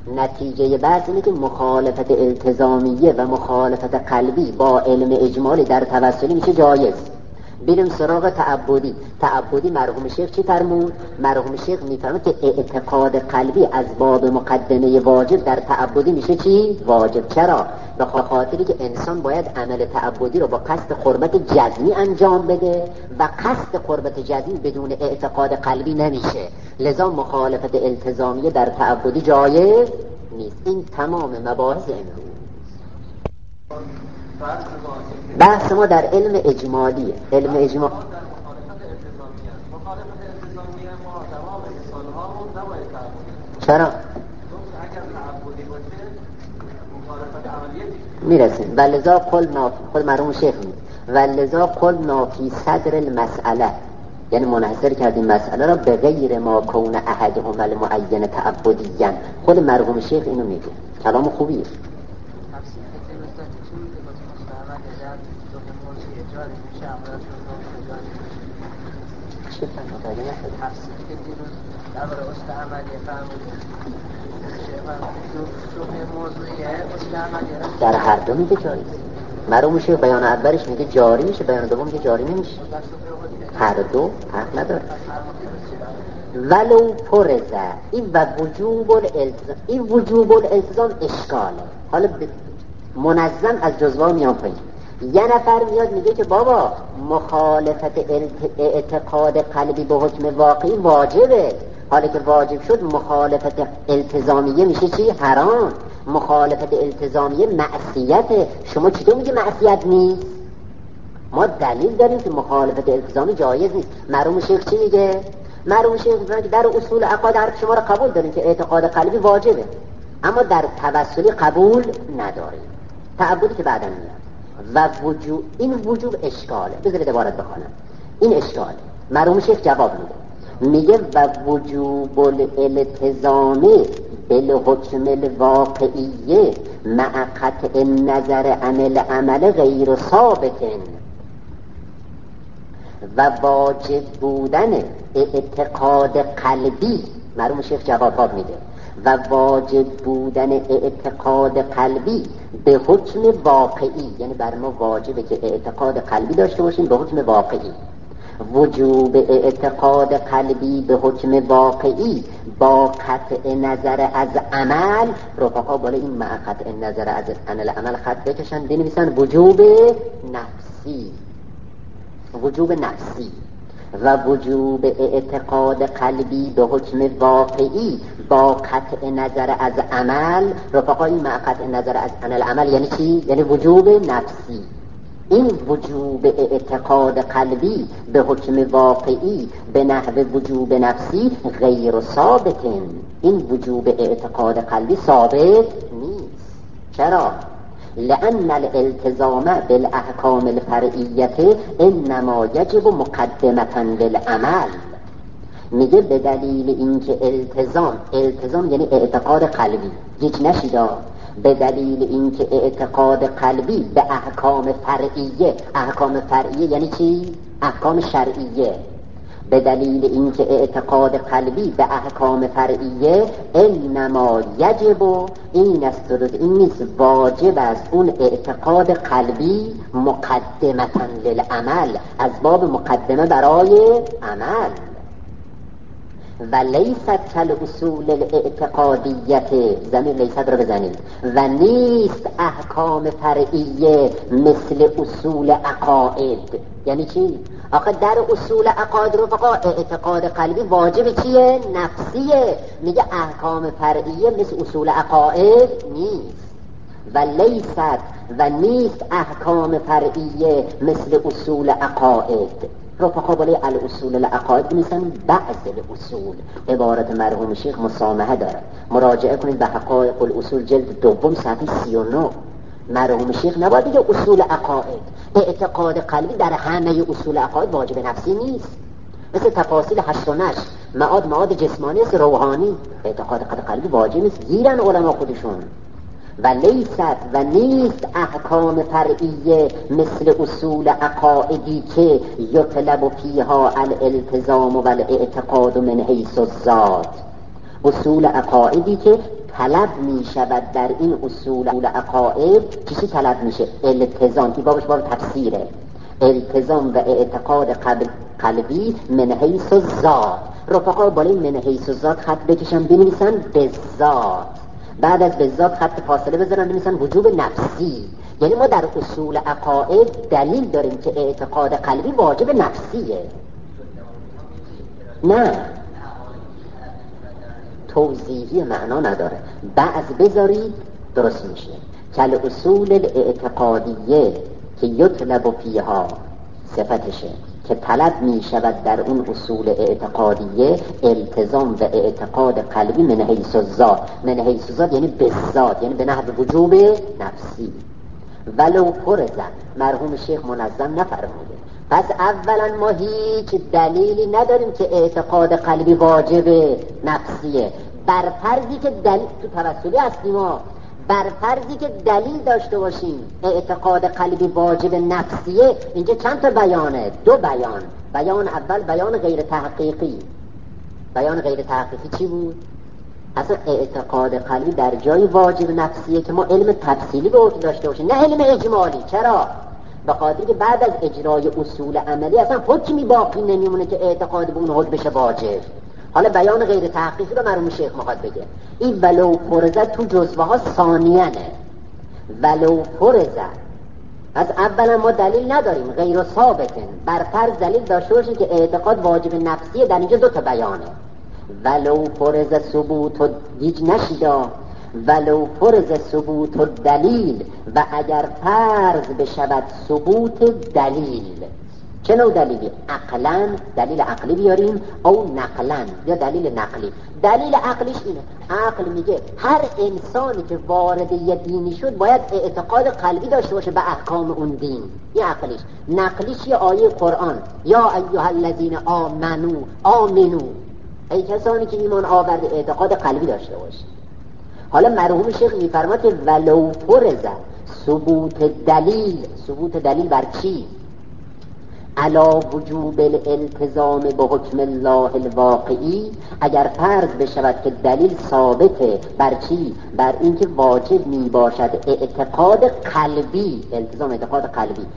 نتیجه بحث اینه که مخالفت التزامیه و مخالفت قلبی با علم اجمالی در توسلی میشه جایز. بریم سراغ تعبدی. تعبدی مرحوم شیخ چی فرمود؟ مرحوم شیخ میفرمود که اعتقاد قلبی از باب مقدمه واجب در تعبدی میشه چی؟ واجب. چرا؟ به خاطری که انسان باید عمل تعبدی رو با قصد قربت جزمی انجام بده و قصد قربت جزمی بدون اعتقاد قلبی نمیشه. لذا مخالفت التزامیه در تعبدی جایز نیست. این تمام مباحث امروز. بحث ما در علم اجمالیه. علم اجمال چرا؟ میرسیم. ولذا قلنا، خود مرحوم شیخ می ولذا قلنا فی صدر المسئله، یعنی منحصر کردیم مسئله را به غیر ما کون احدهم المعین تعبدیاً. خود مرحوم شیخ اینو میگه. کلام خوبیه. چه فهمت آگه نشد؟ تفسیر که دیروز درباره اصل عملی فرمودید شبه موضوعیه اصل عملی در هر دو میگه جاری. مرحوم شیخ بیان اولش میگه جاری میشه، بیان دوم میگه جاری نمیشه. هر دو حق نداره. ولو فرضه این و وجوب الالتزام، این وجوب الالتزام اشکاله. حالا منظم از جزوه میان پایین. یه نفر میاد میگه که بابا مخالفت اعتقاد قلبی به حکم واقعی واجبه. حالا که واجب شد مخالفت التزامیه میشه چی؟ حرام. مخالفت التزامیه معصیته. شما چطور میگه معصیت نیست؟ ما دلیل داریم که مخالفت التزامی جایز نیست. مرحوم شیخ چی میگه؟ مرحوم شیخ میگه که در اصول عقاید حرف شما را قبول داریم که اعتقاد قلبی واجبه، اما در توسلی قبول نداریم. تعبدی که بعدا میاد و وجوب، این وجوب اشکاله. بذارید عبارت بخونم. این اشکاله. مرحوم شیخ جواب میده، میگه و وجوب الالتزام بالحکم الواقعیه مع قطع النظر عن العمل غیر ثابت و واجب بودن اعتقاد قلبی. مرحوم شیخ جواب میده و واجب بودن اعتقاد قلبی به حکم واقعی، یعنی بر ما واجبه که اعتقاد قلبی داشته باشیم به حکم واقعی. وجوب اعتقاد قلبی به حکم واقعی با قطع نظر از عمل. رفقا بالا این مع قطع نظر از عمل خط بکشن بنویسن وجوب نفسی. وجوب نفسی و وجوب اعتقاد قلبی به حکم واقعی با قطع نظر از عمل. رفقا این مع قطع نظر از عمل یعنی چی؟ یعنی وجوب نفسی. این وجوب اعتقاد قلبی به حکم واقعی به نحو وجوب نفسی غیر ثابت. این وجوب اعتقاد قلبی ثابت نیست. چرا؟ لأن الالتزام بالاحکام الفرعیه انما یجب مقدمة للعمل. میگه به دلیل اینکه التزام، التزام یعنی اعتقاد قلبی، هیچ نشیدا، به دلیل اینکه اعتقاد قلبی به احکام فرعیه، احکام فرعیه یعنی چی؟ احکام شرعیه. به دلیل اینکه اعتقاد قلبی به احکام فرعیه انما یجب، این است این نیست، واجب است اون اعتقاد قلبی مقدمة للعمل، از باب مقدمه برای عمل. و لیست کل اصول الاعتقادیت، زمین لیست رو بزنید، و نیست احکام فرعیه مثل اصول عقاید. یعنی چی؟ آخه در اصول عقاید رو فقط اعتقاد قلبی واجب چیه؟ نفسیه. میگه احکام فرعیه مثل اصول عقاید نیست. و لیست و نیست احکام فرعیه مثل اصول عقاید. رفقا بالای الاصول العقاید میسن بعض الاصول. عبارت مرحوم شیخ مسامحه داره، مراجعه کنید به حقایق الاصول جلد دوم صفحه سی و نه. مرحوم شیخ نباید بگه اصول عقاید. اعتقاد قلبی در همه اصول عقاید واجب نفسی نیست، مثل تفاصیل هشت و نشر، معاد معاد جسمانی است، روحانی. اعتقاد قلبی واجب نیست، گیرن علما خودشون. و لیست و نیست احکام فرعیه مثل اصول عقائدی که یطلب فیها الالتزام و الاعتقاد من حیث الذات. اصول عقائدی که طلب می شود در این اصول عقاید چیزی طلب میشه؟ التزام. این بابش باب تفسیره. التزام و اعتقاد قلبی من حیث الذات. رفقا بالای من حیث الذات خط بکشن بنویسن به ذات، بعد از به ذات خط فاصله بذارن بنویسن وجوب نفسی. یعنی ما در اصول عقاید دلیل داریم که اعتقاد قلبی واجب نفسیه. نه توضیحی معنا نداره، بعض بذارید درست میشه. کل اصول الاعتقادیه که یطلب فیها صفتشه که طلب می شود در اون اصول اعتقادیه التزام و اعتقاد قلبی من حیث الذات. من حیث الذات یعنی به ذات، یعنی به نحو وجوب نفسی. ولو فرض، مرحوم شیخ منظم نفرموده. پس اولا ما هیچ دلیلی نداریم که اعتقاد قلبی واجب نفسیه، بر فرضی که دلیل تو توسلی هستیم ما، بر فرضی که دلیل داشته باشیم اعتقاد قلبی واجب نفسیه. اینجا چند تا بیانه؟ دو بیان. بیان اول بیان غیر تحقیقی. بیان غیر تحقیقی چی بود؟ اصلا اعتقاد قلبی در جای واجب نفسیه که ما علم تفصیلی به اوت داشته باشیم، نه علم اجمالی. چرا؟ به خاطر که بعد از اجرای اصول عملی اصلا حکمی باقی نمیمونه که اعتقاد به اون حکم بشه واجب. حالا بیان غیر تحقیقی رو مرحوم شیخ میخواد بگه. این ولو فرضت تو جزوه ها ثانیانه. ولو فرضت، از اولا ما دلیل نداریم، غیر ثابتن. بر فرض دلیل داشته باشیم که اعتقاد واجب نفسیه. در اینجا دو تا بیانه. ولو فرض ثبوت و دیج نشیدا، ولو فرض ثبوت و دلیل، و اگر فرض بشود ثبوت دلیل. چه نوع دلیلی؟ عقلا، دلیل عقلی بیاریم، او نقلا یا دلیل نقلی. دلیل عقلیش اینه، عقل میگه هر انسانی که وارد یه دینی شد باید اعتقاد قلبی داشته باشه به احکام اون دین. این عقلیش. نقلیش یه آیه قرآن، یا ایها الذین آمنو آمنو، ای کسانی که ایمان آورده اعتقاد قلبی داشته باشه. حالا مرحوم شیخ میفرماد که ولو فرض ثبوت دلیل. ثبوت دلیل بر چی؟ علا وجوب الالتزام به حکم الله الواقعی. اگر فرض بشود که دلیل ثابته بر چی؟ بر اینکه واجب می باشد اعتقاد قلبی. التزام اعتقاد قلبی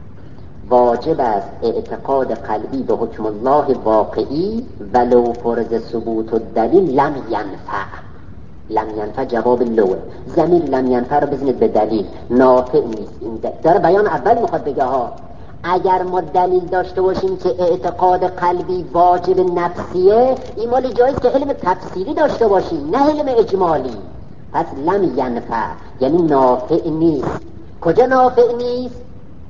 واجب است، اعتقاد قلبی به حکم الله واقعی. ولو فرض ثبوت الدلیل لم ینفع. لم ینفع جواب لوه. زمین لم ینفع رو بزنید به دلیل، نافع نیست. این داره بیان اول میخواد بگه ها اگر ما دلیل داشته باشیم که اعتقاد قلبی واجب نفسیه، این مالی جایست که علم تفسیری داشته باشیم، نه علم اجمالی. پس لم ینفع یعنی نافع نیست. کجا نافع نیست؟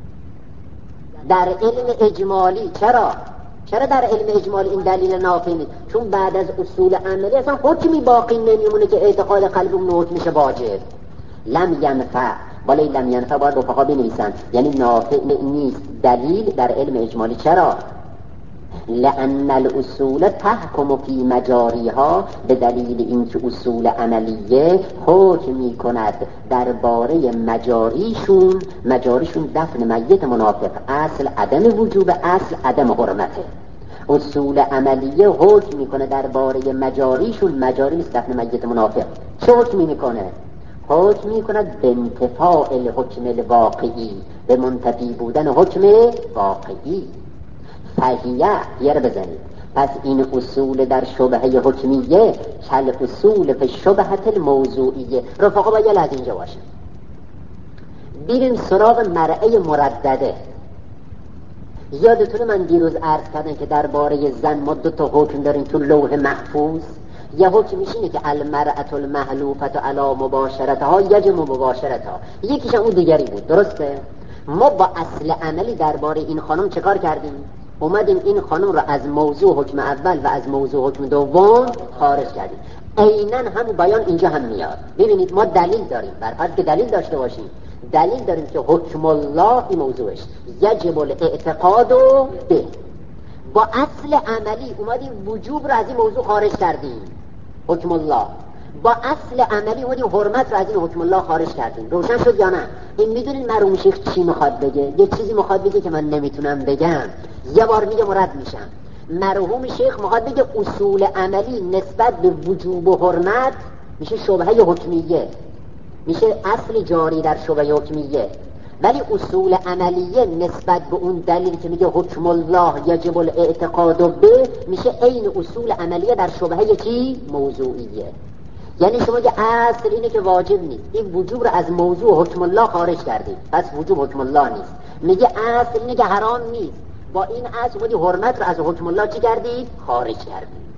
در علم اجمالی. چرا؟ چرا در علم اجمالی این دلیل نافع نیست؟ چون بعد از اصول عملی اصلا حکمی باقی نمیمونه که اعتقاد قلبی اون حکم میشه واجب. لم ینفع، بالای لم ینفع باید رفقا بنویسن، یعنی نافع نیست دلیل در علم اجمالی. چرا؟ لأن الاصول تحکم فی مجاریها، به دلیل اینکه اصول عملیه حکم می کند درباره مجاریشون. مجاریشون دفن میت منافق، اصل عدم وجوب، اصل عدم حرمته. اصول عملیه حکم می کنه درباره مجاریشون. مجاری نیست دفن میت منافق. چه حکمی می کنه؟ حکم می کند به انتفاع الحکم الواقعی، به منتفی بودن حکم واقعی. فهیه یه رو بزنید. پس این اصول در شبهه حکمیه کل اصول فی شبهت الموضوعیه. رفقا باید از اینجا باشه. بیریم سراغ مرعه مردده. یادتونه من دیروز عرض کردم که درباره زن ما دو تا حکم داریم تو لوح محفوظ. یه حکمش اینه که المرأة المحلوفة علی مباشرتها یجب مباشرتها، یکیش اون دیگری بود. درسته؟ ما با اصل عملی درباره این خانم چه کار کردیم؟ اومدیم این خانم رو از موضوع حکم اول و از موضوع حکم دوم خارج کردیم. عیناً همون بیان اینجا هم میاد. ببینید ما دلیل داریم، بر فرض که دلیل داشته باشیم، دلیل داریم که حکم الله این موضوعش یجب الاعتقاد به. با اصل عملی اومدیم وجوب رو از این موضوع خارج کردیم، حکم الله. با اصل عملی اومدیم حرمت رو از این حکم الله خارج کردیم. روشن شد یا نه؟ این میدونین مرحوم شیخ چی میخواد بگه؟ یه چیزی میخواد بگه که من نمیتونم بگم، یه بار میگه مرد میشم. مرحوم شیخ میخواد بگه اصول عملی نسبت به وجوب و حرمت میشه شبهه حکمیه، میشه اصل جاری در شبهه حکمیه. ولی اصول عملیه نسبت به اون دلیل که میگه حکم الله یجب الاعتقاد به، میشه عین اصول عملیه در شبهه چی؟ موضوعیه. یعنی شما که اصل اینه که واجب نیست، این وجوب رو از موضوع حکم الله خارج کردید، پس وجوب حکم الله نیست. میگه اصل اینه که حرام نیست، با این اصل بودی حرمت رو از حکم الله چی کردید؟ خارج کردید.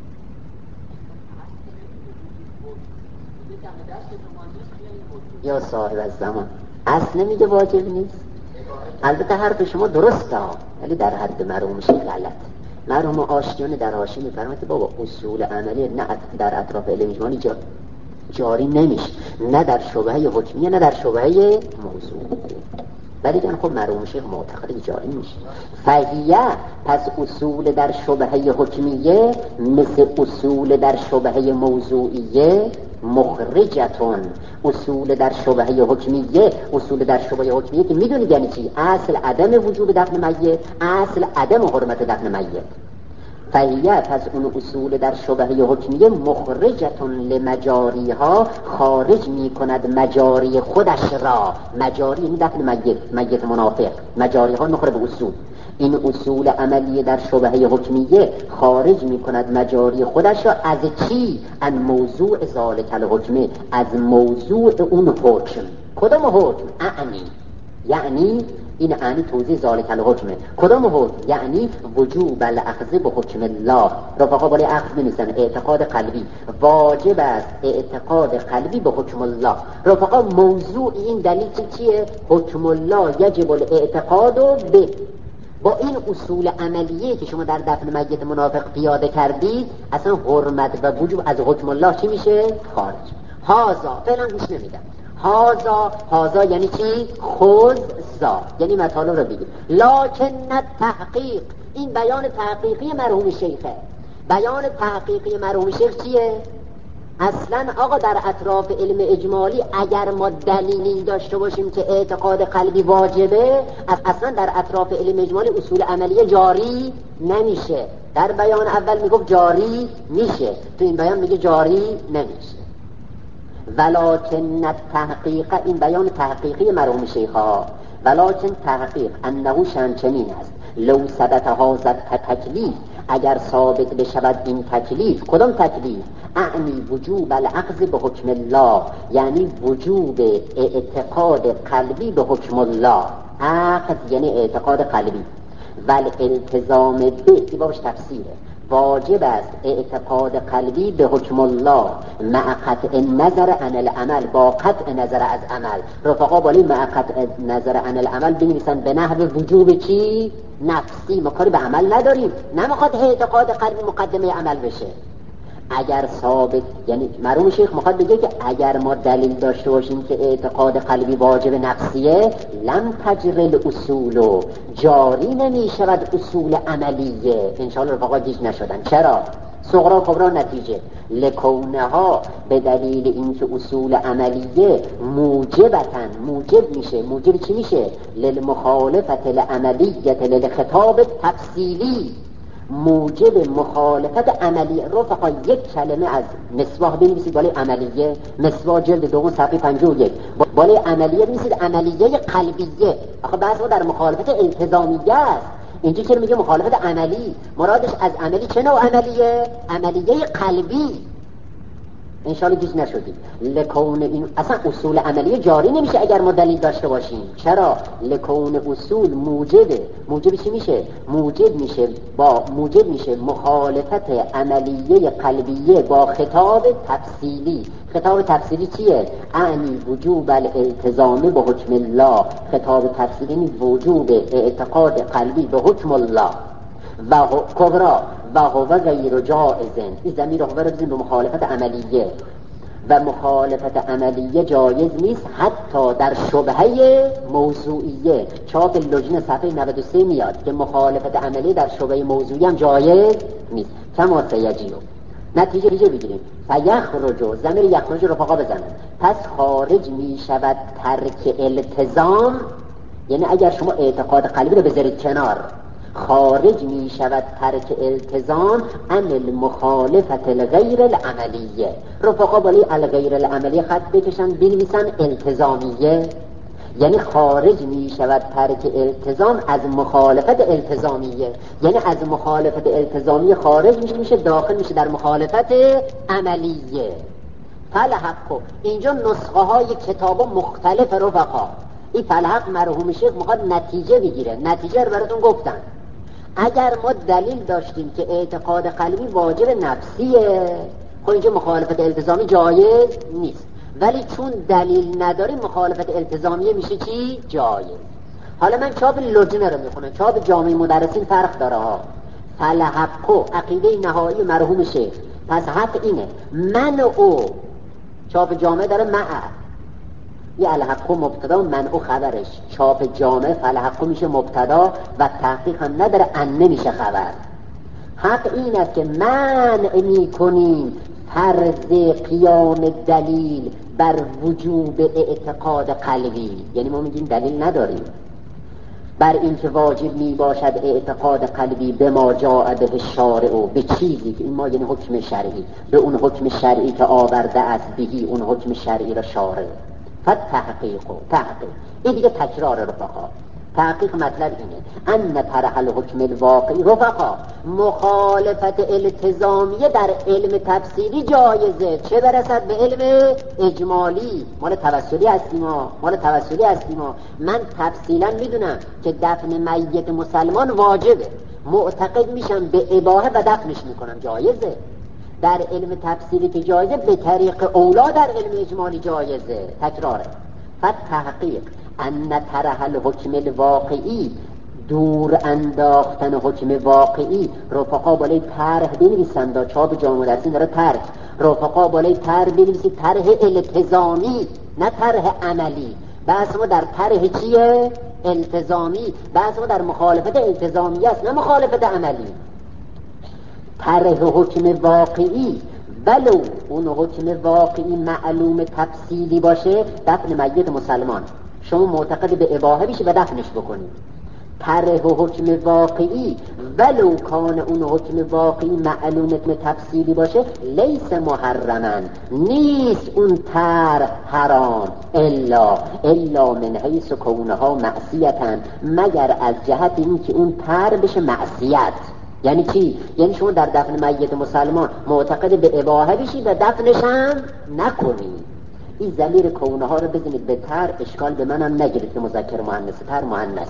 یا صاحب الزمان اصل نمیگه واجب نیست. البته حرف شما درسته ولی در حد مرحوم شیخ غلط. مرحوم آشتیان در حاشیه میفرماید بابا اصول عملی نه در اطراف علم اجمالی جا جاری نمیشه، نه در شبهه حکمیه نه در شبهه موضوع. ولی جان خب مرحوم شیخ معتقد جاری میشه. فهیه پس اصول در شبهه حکمیه مثل اصول در شبهه موضوعیه مخرجتون. اصول در شبهه حکمیه، اصول در شبهه حکمیه که میدونید یعنی چی؟ اصل عدم وجوب دفن میت، اصل عدم حرمت دفن میت. فهیه پس اون اصول در شبهه حکمیه مخرجتون لمجاریها، خارج میکند مجاری خودش را. مجاری این دفن میت، میت منافق، مجاریها نخره به اصول. این اصول عملی در شبهه حکمیه خارج میکند مجاری خودش را از چی؟ ان موضوع ذالک الحکم، از موضوع اون حکم. کدام حکم؟ اعنی، یعنی این اعنی توضیح ذالک الحکم. کدام حکم؟ یعنی وجوب الاخذ به حکم الله. رفقا بالای اخذ بنویسن اعتقاد قلبی، واجب است اعتقاد قلبی به حکم الله. رفقا موضوع این دلیل چیه؟ حکم الله یجب الاعتقاد به. با این اصول عملیه که شما در دفن میت منافق پیاده کردید، اصلا حرمت و وجوب از حکم الله چی میشه؟ خارج. هازا فعلا گوش نمیدم. هازا هازا یعنی چی؟ خذزا یعنی مطالب رو بگید. لکن تحقیق، این بیان تحقیقی مرحوم شیخه. بیان تحقیقی مرحوم شیخ چیه؟ اصلا آقا در اطراف علم اجمالی اگر ما دلیلی داشته باشیم که اعتقاد قلبی واجبه، اصلا در اطراف علم اجمالی اصول عملیه جاری نمیشه. در بیان اول میگفت جاری میشه، تو این بیان میگه جاری نمیشه. ولکن تحقیق، این بیان تحقیقی مرحوم شیخا. ولکن تحقیق انه شنچنین است. لو ثبت هذا تکلیف، اگر ثابت بشود این تکلیف. کدام تکلیف؟ اعنی وجوب الاخذ به حکم الله، یعنی وجوب اعتقاد قلبی به حکم الله. اخذ یعنی اعتقاد قلبی. ول التزام به، این بابش تفسیره. واجب است اعتقاد قلبی به حکم الله مع قطع نظر عن العمل، با قطع نظر از عمل. رفقا بالی مع قطع نظر عن العمل بنویسن به نحو وجوب چی؟ نفسی. ما کاری به عمل نداریم، نمیخواد اعتقاد قلبی مقدمه عمل بشه. اگر ثابت، یعنی مرحوم شیخ میخواد بگه که اگر ما دلیل داشته باشیم که اعتقاد قلبی واجب نفسیه، لم تجرل اصولو، جاری نمی شود اصول عملیه. انشاءالله رفقا گیج نشدن. چرا؟ صغرا کبرا نتیجه. لکونها، به دلیل اینکه اصول عملیه موجبتن، موجب میشه. موجب چی میشه؟ للمخالفت العملیت للخطاب تفصیلی، موجب مخالفت عملی. رفقا یک کلمه از مصباح بنویسید بالای عملیه، مصباح جلد دوم صفحه پنجاه و یک، بالای عملیه بنویسید عملیه قلبیه. آخه بحث ما در مخالفت التزامیه است. اینجا چرا میگه مخالفت عملی؟ مرادش از عملی چه نوع عملیه؟ عملیه قلبی. انشاءالله گیج نشدید. لکون این اصلا اصول عملیه جاری نمیشه اگر ما دلیل داشته باشیم. چرا؟ لکون اصول موجبه. موجب چی میشه؟ موجب میشه با موجب میشه مخالفت عملیه قلبیه با خطاب تفصیلی. خطاب تفصیلی چیه؟ اعنی وجوب الالتزام به حکم الله. خطاب تفصیلی وجوب اعتقاد قلبی به حکم الله و کبرا و هو غیر جائزن. این ضمیر هو رو بزنیم به مخالفت عملیه، و مخالفت عملیه جایز نیست حتی در شبهه موضوعیه. چاپ لجنه صفحه نود و سه میاد که مخالفت عملیه در شبهه موضوعی هم جایز نیست. کما سیجیو. نتیجه ریجه بگیریم. فیخرجو، ضمیر یخرج رو رفقا بزنن. پس خارج می شود ترک التزام، یعنی اگر شما اعتقاد قلبی رو بذارید کنار، خارج می شود ترک التزام عن المخالفت الغیر العملیه. رفقا بالی الغیر العملیه خط بکشن بنویسن التزامیه، یعنی خارج می شود ترک التزام از مخالفت التزامیه، یعنی از مخالفت التزامیه خارج میشه داخل میشه در مخالفت عملیه. فالحق اینجا نسخه های کتاب مختلف رفقا، این فالحق مرحوم شیخ میخواد نتیجه بگیره، نتیجه رو براتون گفتن. اگر ما دلیل داشتیم که اعتقاد قلبی واجب نفسیه، خب اینجا مخالفت التزامی جایز نیست، ولی چون دلیل نداریم مخالفت التزامیه میشه چی؟ جایز. حالا من چاپ لجنه رو میخونم، چاپ جامعه مدرسین فرق داره ها. فالحق عقیده نهایی مرحوم شیخ، پس حق اینه من او، چاپ جامعه داره مع، یه الحق مبتدا و من او خبرش، چاپ جامعه فالحق میشه مبتدا و تحقیق هم نداره ان نمیشه خبر. حق این است که منع میکنیم فرض قیام دلیل بر وجوب اعتقاد قلبی، یعنی ما میگیم دلیل نداریم بر این که واجب می باشد اعتقاد قلبی به ما جاء به شارع، به چیزی که این ما یعنی حکم شرعی، به اون حکم شرعی که آورده است بهی اون حکم شرعی را شارع. فتحقیق و تحقیق این دیگه تکرار رفقا. تحقیق مطلب اینه ان طرح الحکم الواقعی رفقا مخالفت التزامیه در علم تفسیری جایزه، چه برسد به علم اجمالی. مال توسلی هستیم ما، مال توسلی هستیم ما. من تفصیلا میدونم که دفن میت مسلمان واجبه، معتقد میشم به اباحه و دفنش میکنم، جایزه. در علم تفسیری که جایزه به طریق اولا در علم اجمالی جایزه. تکراره. فتحقیق ان طرح الحکم الواقعی دور انداختن حکم واقعی. رفقا بالای طرح بنویسند، چاپ جامعه مدرسین داره طرح، رفقا بالای طرح بنویسید طرح التزامی نه طرح عملی. بحث ما در طرح چیه؟ التزامی. بحث ما در مخالفت التزامی است نه مخالفت عملی. طرح حکم واقعی ولو اون حکم واقعی معلوم تفصیلی باشه، دفن میت مسلمان شما معتقد به اباحه بشی و دفنش بکنید. طرح حکم واقعی ولو کان اون حکم واقعی معلوم تفصیلی باشه لیس محرمن، نیست اون طرح حرام الا الا من حیث کونها معصیتن، مگر از جهت این که اون طرح بشه معصیت. یعنی چی؟ یعنی شما در دفن میت مسلمان معتقد به اباحه بشی و دفنش هم نکنی. این ضمیر کونه ها رو بزنید به تر، اشکال به منم نگیرید که مذکر مؤنث، تر مؤنث،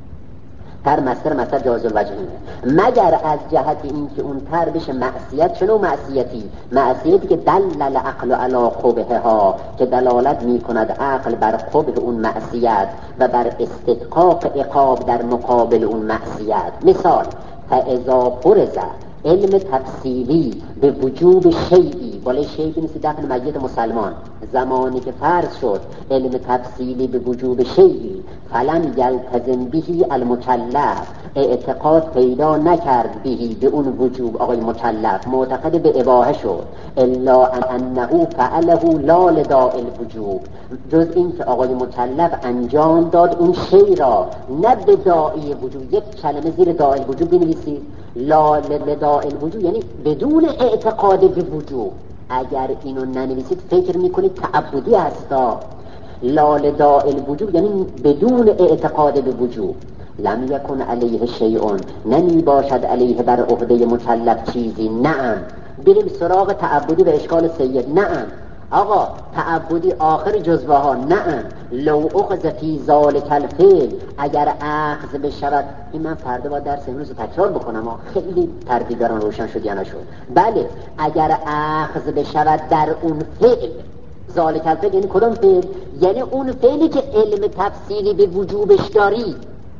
تر مصدر مصدر جواز الوجهینه، مگر از جهت این که اون تر بشه معصیت. چنو معصیتی؟ معصیتی که دلل العقل علی قبحها، که دلالت می کند عقل بر قبح اون معصیت و بر استحقاق عقاب در مقابل اون معصیت. مثال فاذا فرض علم تفصیلی به وجوب شیئی، بالای شیئی نیست دفن میت مسلمان، زمانی که فرض شد علم تفصیلی به وجوب شیئی فلم یلتزم بهی المکلف، اعتقاد پیدا نکرد بهی به اون وجوب، آقای مکلف معتقد به اباحه شد، الا انه فعله لا لداء الوجوب، جز این که آقای مکلف انجام داد اون شی را نه به داعی وجوب. یک کلمه زیر داعی الوجوب بنویسید، لا لداء الوجوب یعنی بدون اعتقاد به وجوب. اگر اینو ننویسید فکر میکنید تعبدی هستا. لا لداء الوجوب یعنی بدون اعتقاد به وجوب. لم یکن علیه شیئون، نمی باشد علیه بر عهده مکلف چیزی. نعم. بریم سراغ تعبدی به اشکال سید. نعم آقا تعبدی آخر جزوه ها. نعم لو اخذ فی ذالک الفعل، اگر اخذ بشود. این من فردا با درس امروز تکرار بکنم، خیلی تردیداران روشن شد یا نشد. بله اگر اخذ بشود در اون فعل، ذالک الفعل یعنی کدوم فعل؟ یعنی اون فعلی که علم تفصیلی به وجوبش داری.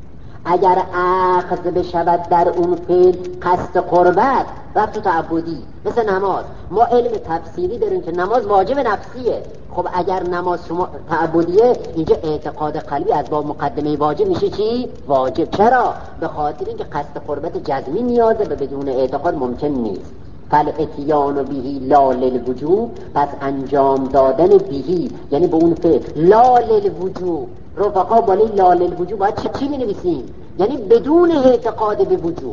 اگر اخذ بشود در اون فعل قصد قربت، رفت تو تعبدی. مثل نماز، ما علم تفصیلی داریم که نماز واجب نفسیه. خب اگر نماز شما تعبدیه، اینجا اعتقاد قلبی از باب مقدمه واجب میشه چی؟ واجب. چرا؟ به خاطر اینکه قصد قربت جزمی نیازه و بدون اعتقاد ممکن نیست. فالاتیان بهی لا للوجوب، پس انجام دادن بهی یعنی به اون فعل لا للوجوب. رفقا بالای لا للوجوب باید چی می نویسیم؟ یعنی بدون اعتقاد به وجوب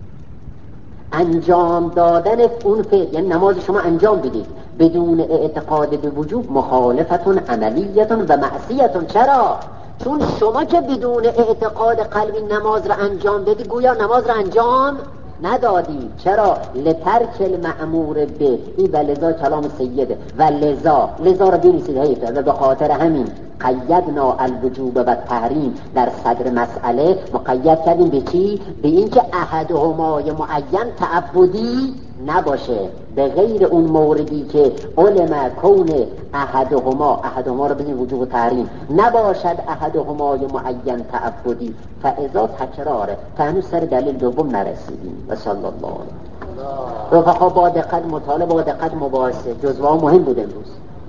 انجام دادن اون فعل، یعنی نماز شما انجام بدید بدون اعتقاد به وجوب مخالفتون عملیتون و معصیتون. چرا؟ چون شما که بدون اعتقاد قلبی نماز را انجام بدی گویا نماز را انجام ندادی. چرا؟ لترک المأمور به، این و لذا کلام سیده و لذا لذا را بینیسید هیفت و به خاطر همین قیدنا الوجوب و تحریم در صدر مسئله مقید کردیم به چی؟ به این که احدهمای معین تعبدی نباشه، به غیر اون موردی که علم کون احدهما احدهما رو بزنیم وجوب و تحریم نباشد احدهمای معین تعبدی فاذا تکراره. فهنوز سر دلیل دوم نرسیدیم. و صلی الله علیه رفقا با دقت مطالعه با دقت مباحثه جزوه مهم بود امروز.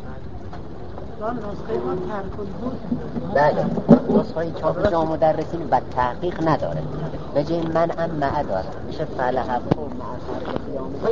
بله نسخه چاپ جا مدرسین و تحقیق نداره، به جای من ام معه داره، میشه فعل حق و معصر قیامه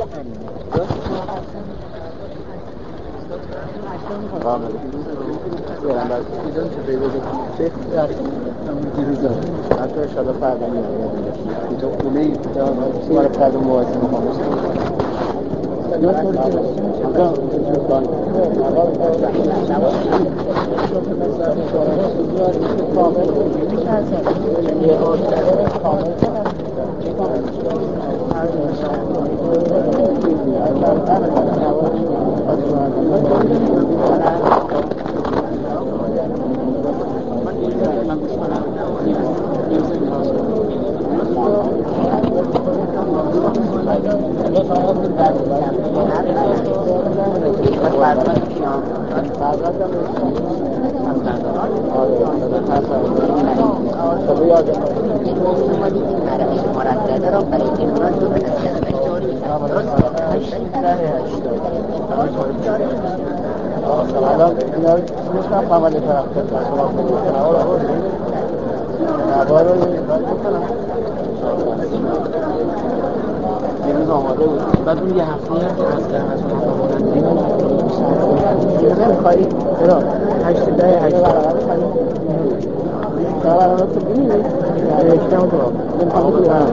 دیروز آماده بود بعد اون یه هفته هم که از کردن از اون آمادن نمیخوایی؟ برا هشت ده هشت کار رو تو بینید اشتم تو نمیخوام تو هم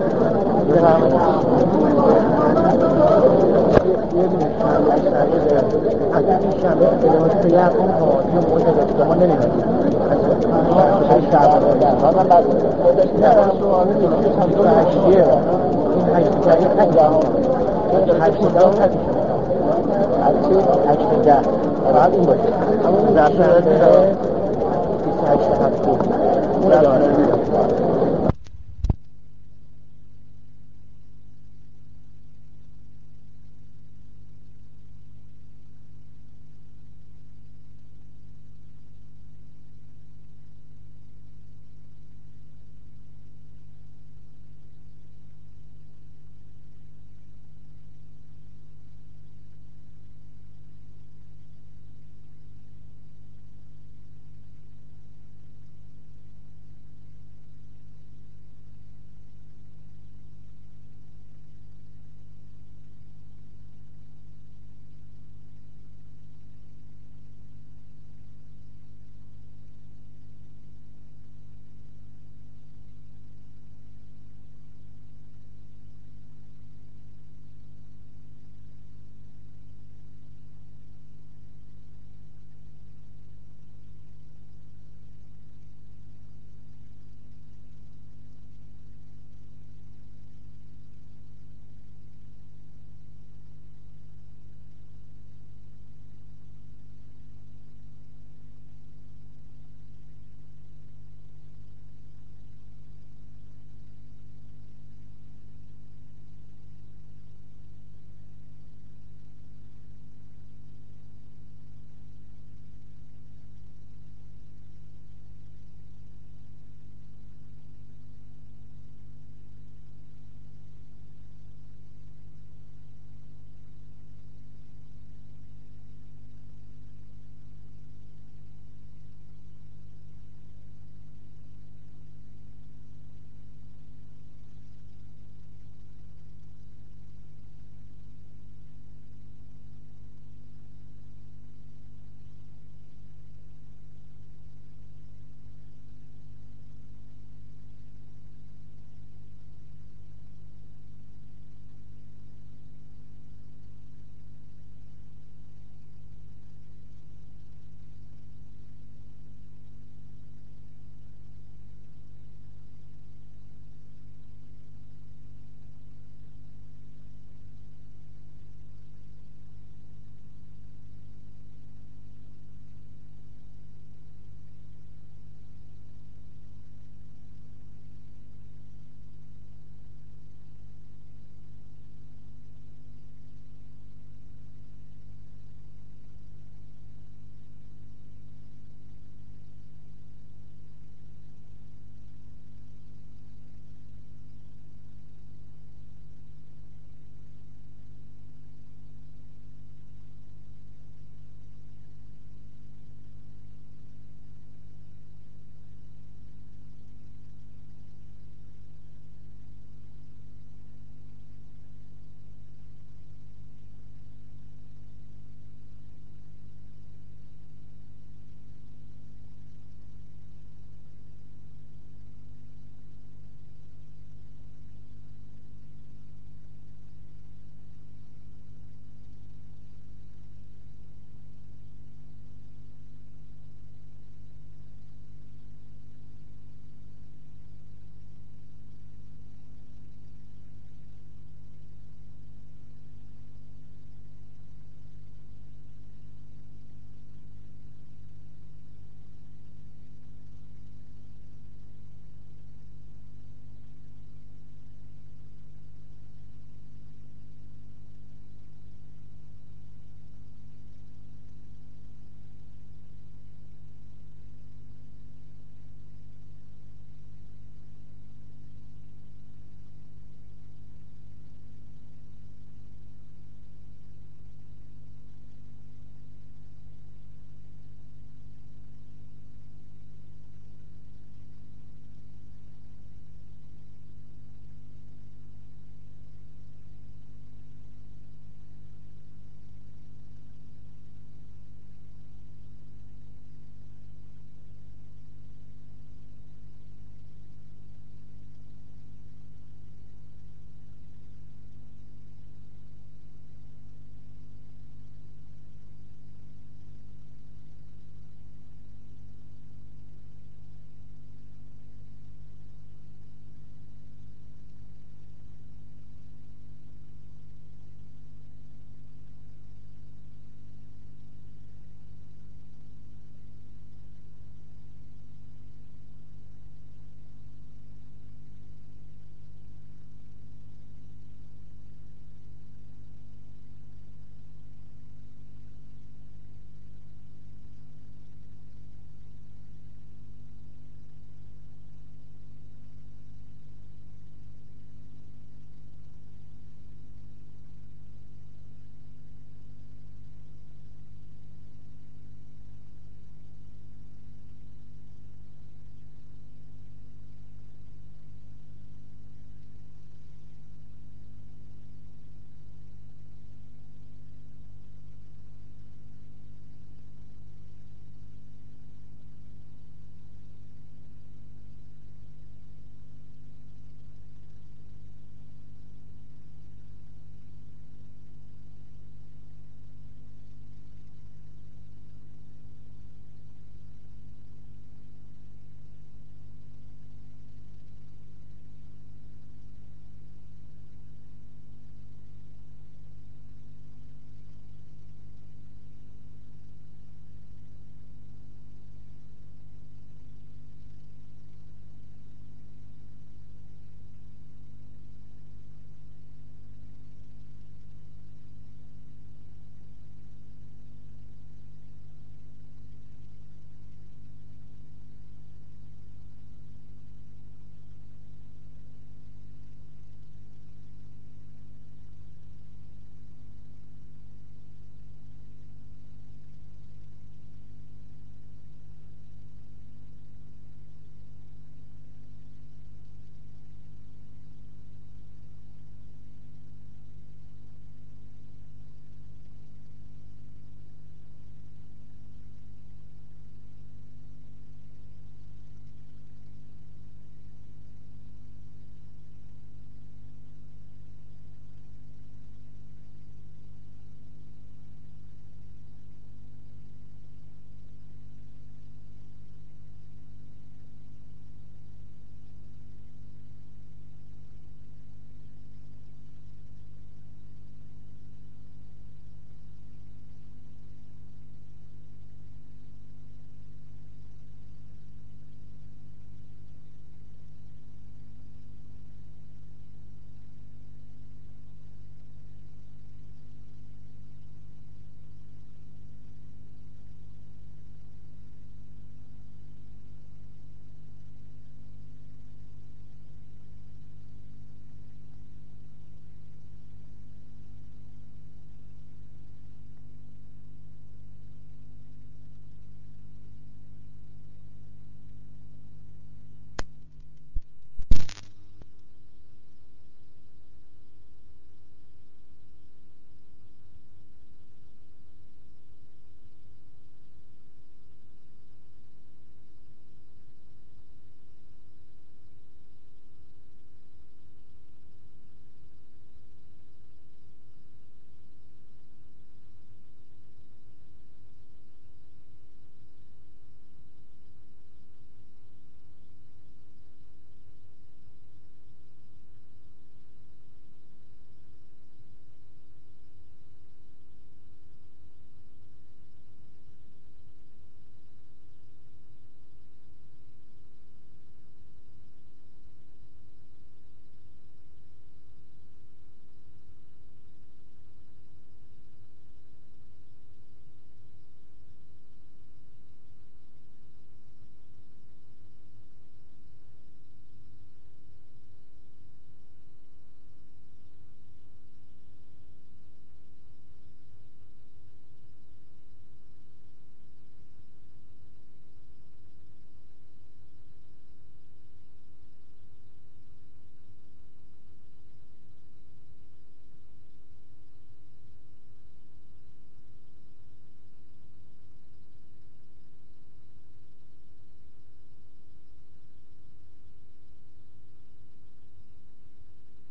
یه دونه شنبه شنبه دارم اگر این شنبه کلمات تو یه اقام ها یه موجه داشته ما نمیدونم هشت شنبه دارم من بعد نه تو آمده که هم دو هشتیه هشت جایی هشت هشت جایی هشت هشت ده راحت این باشه همون در شهر بیست و هشت هفته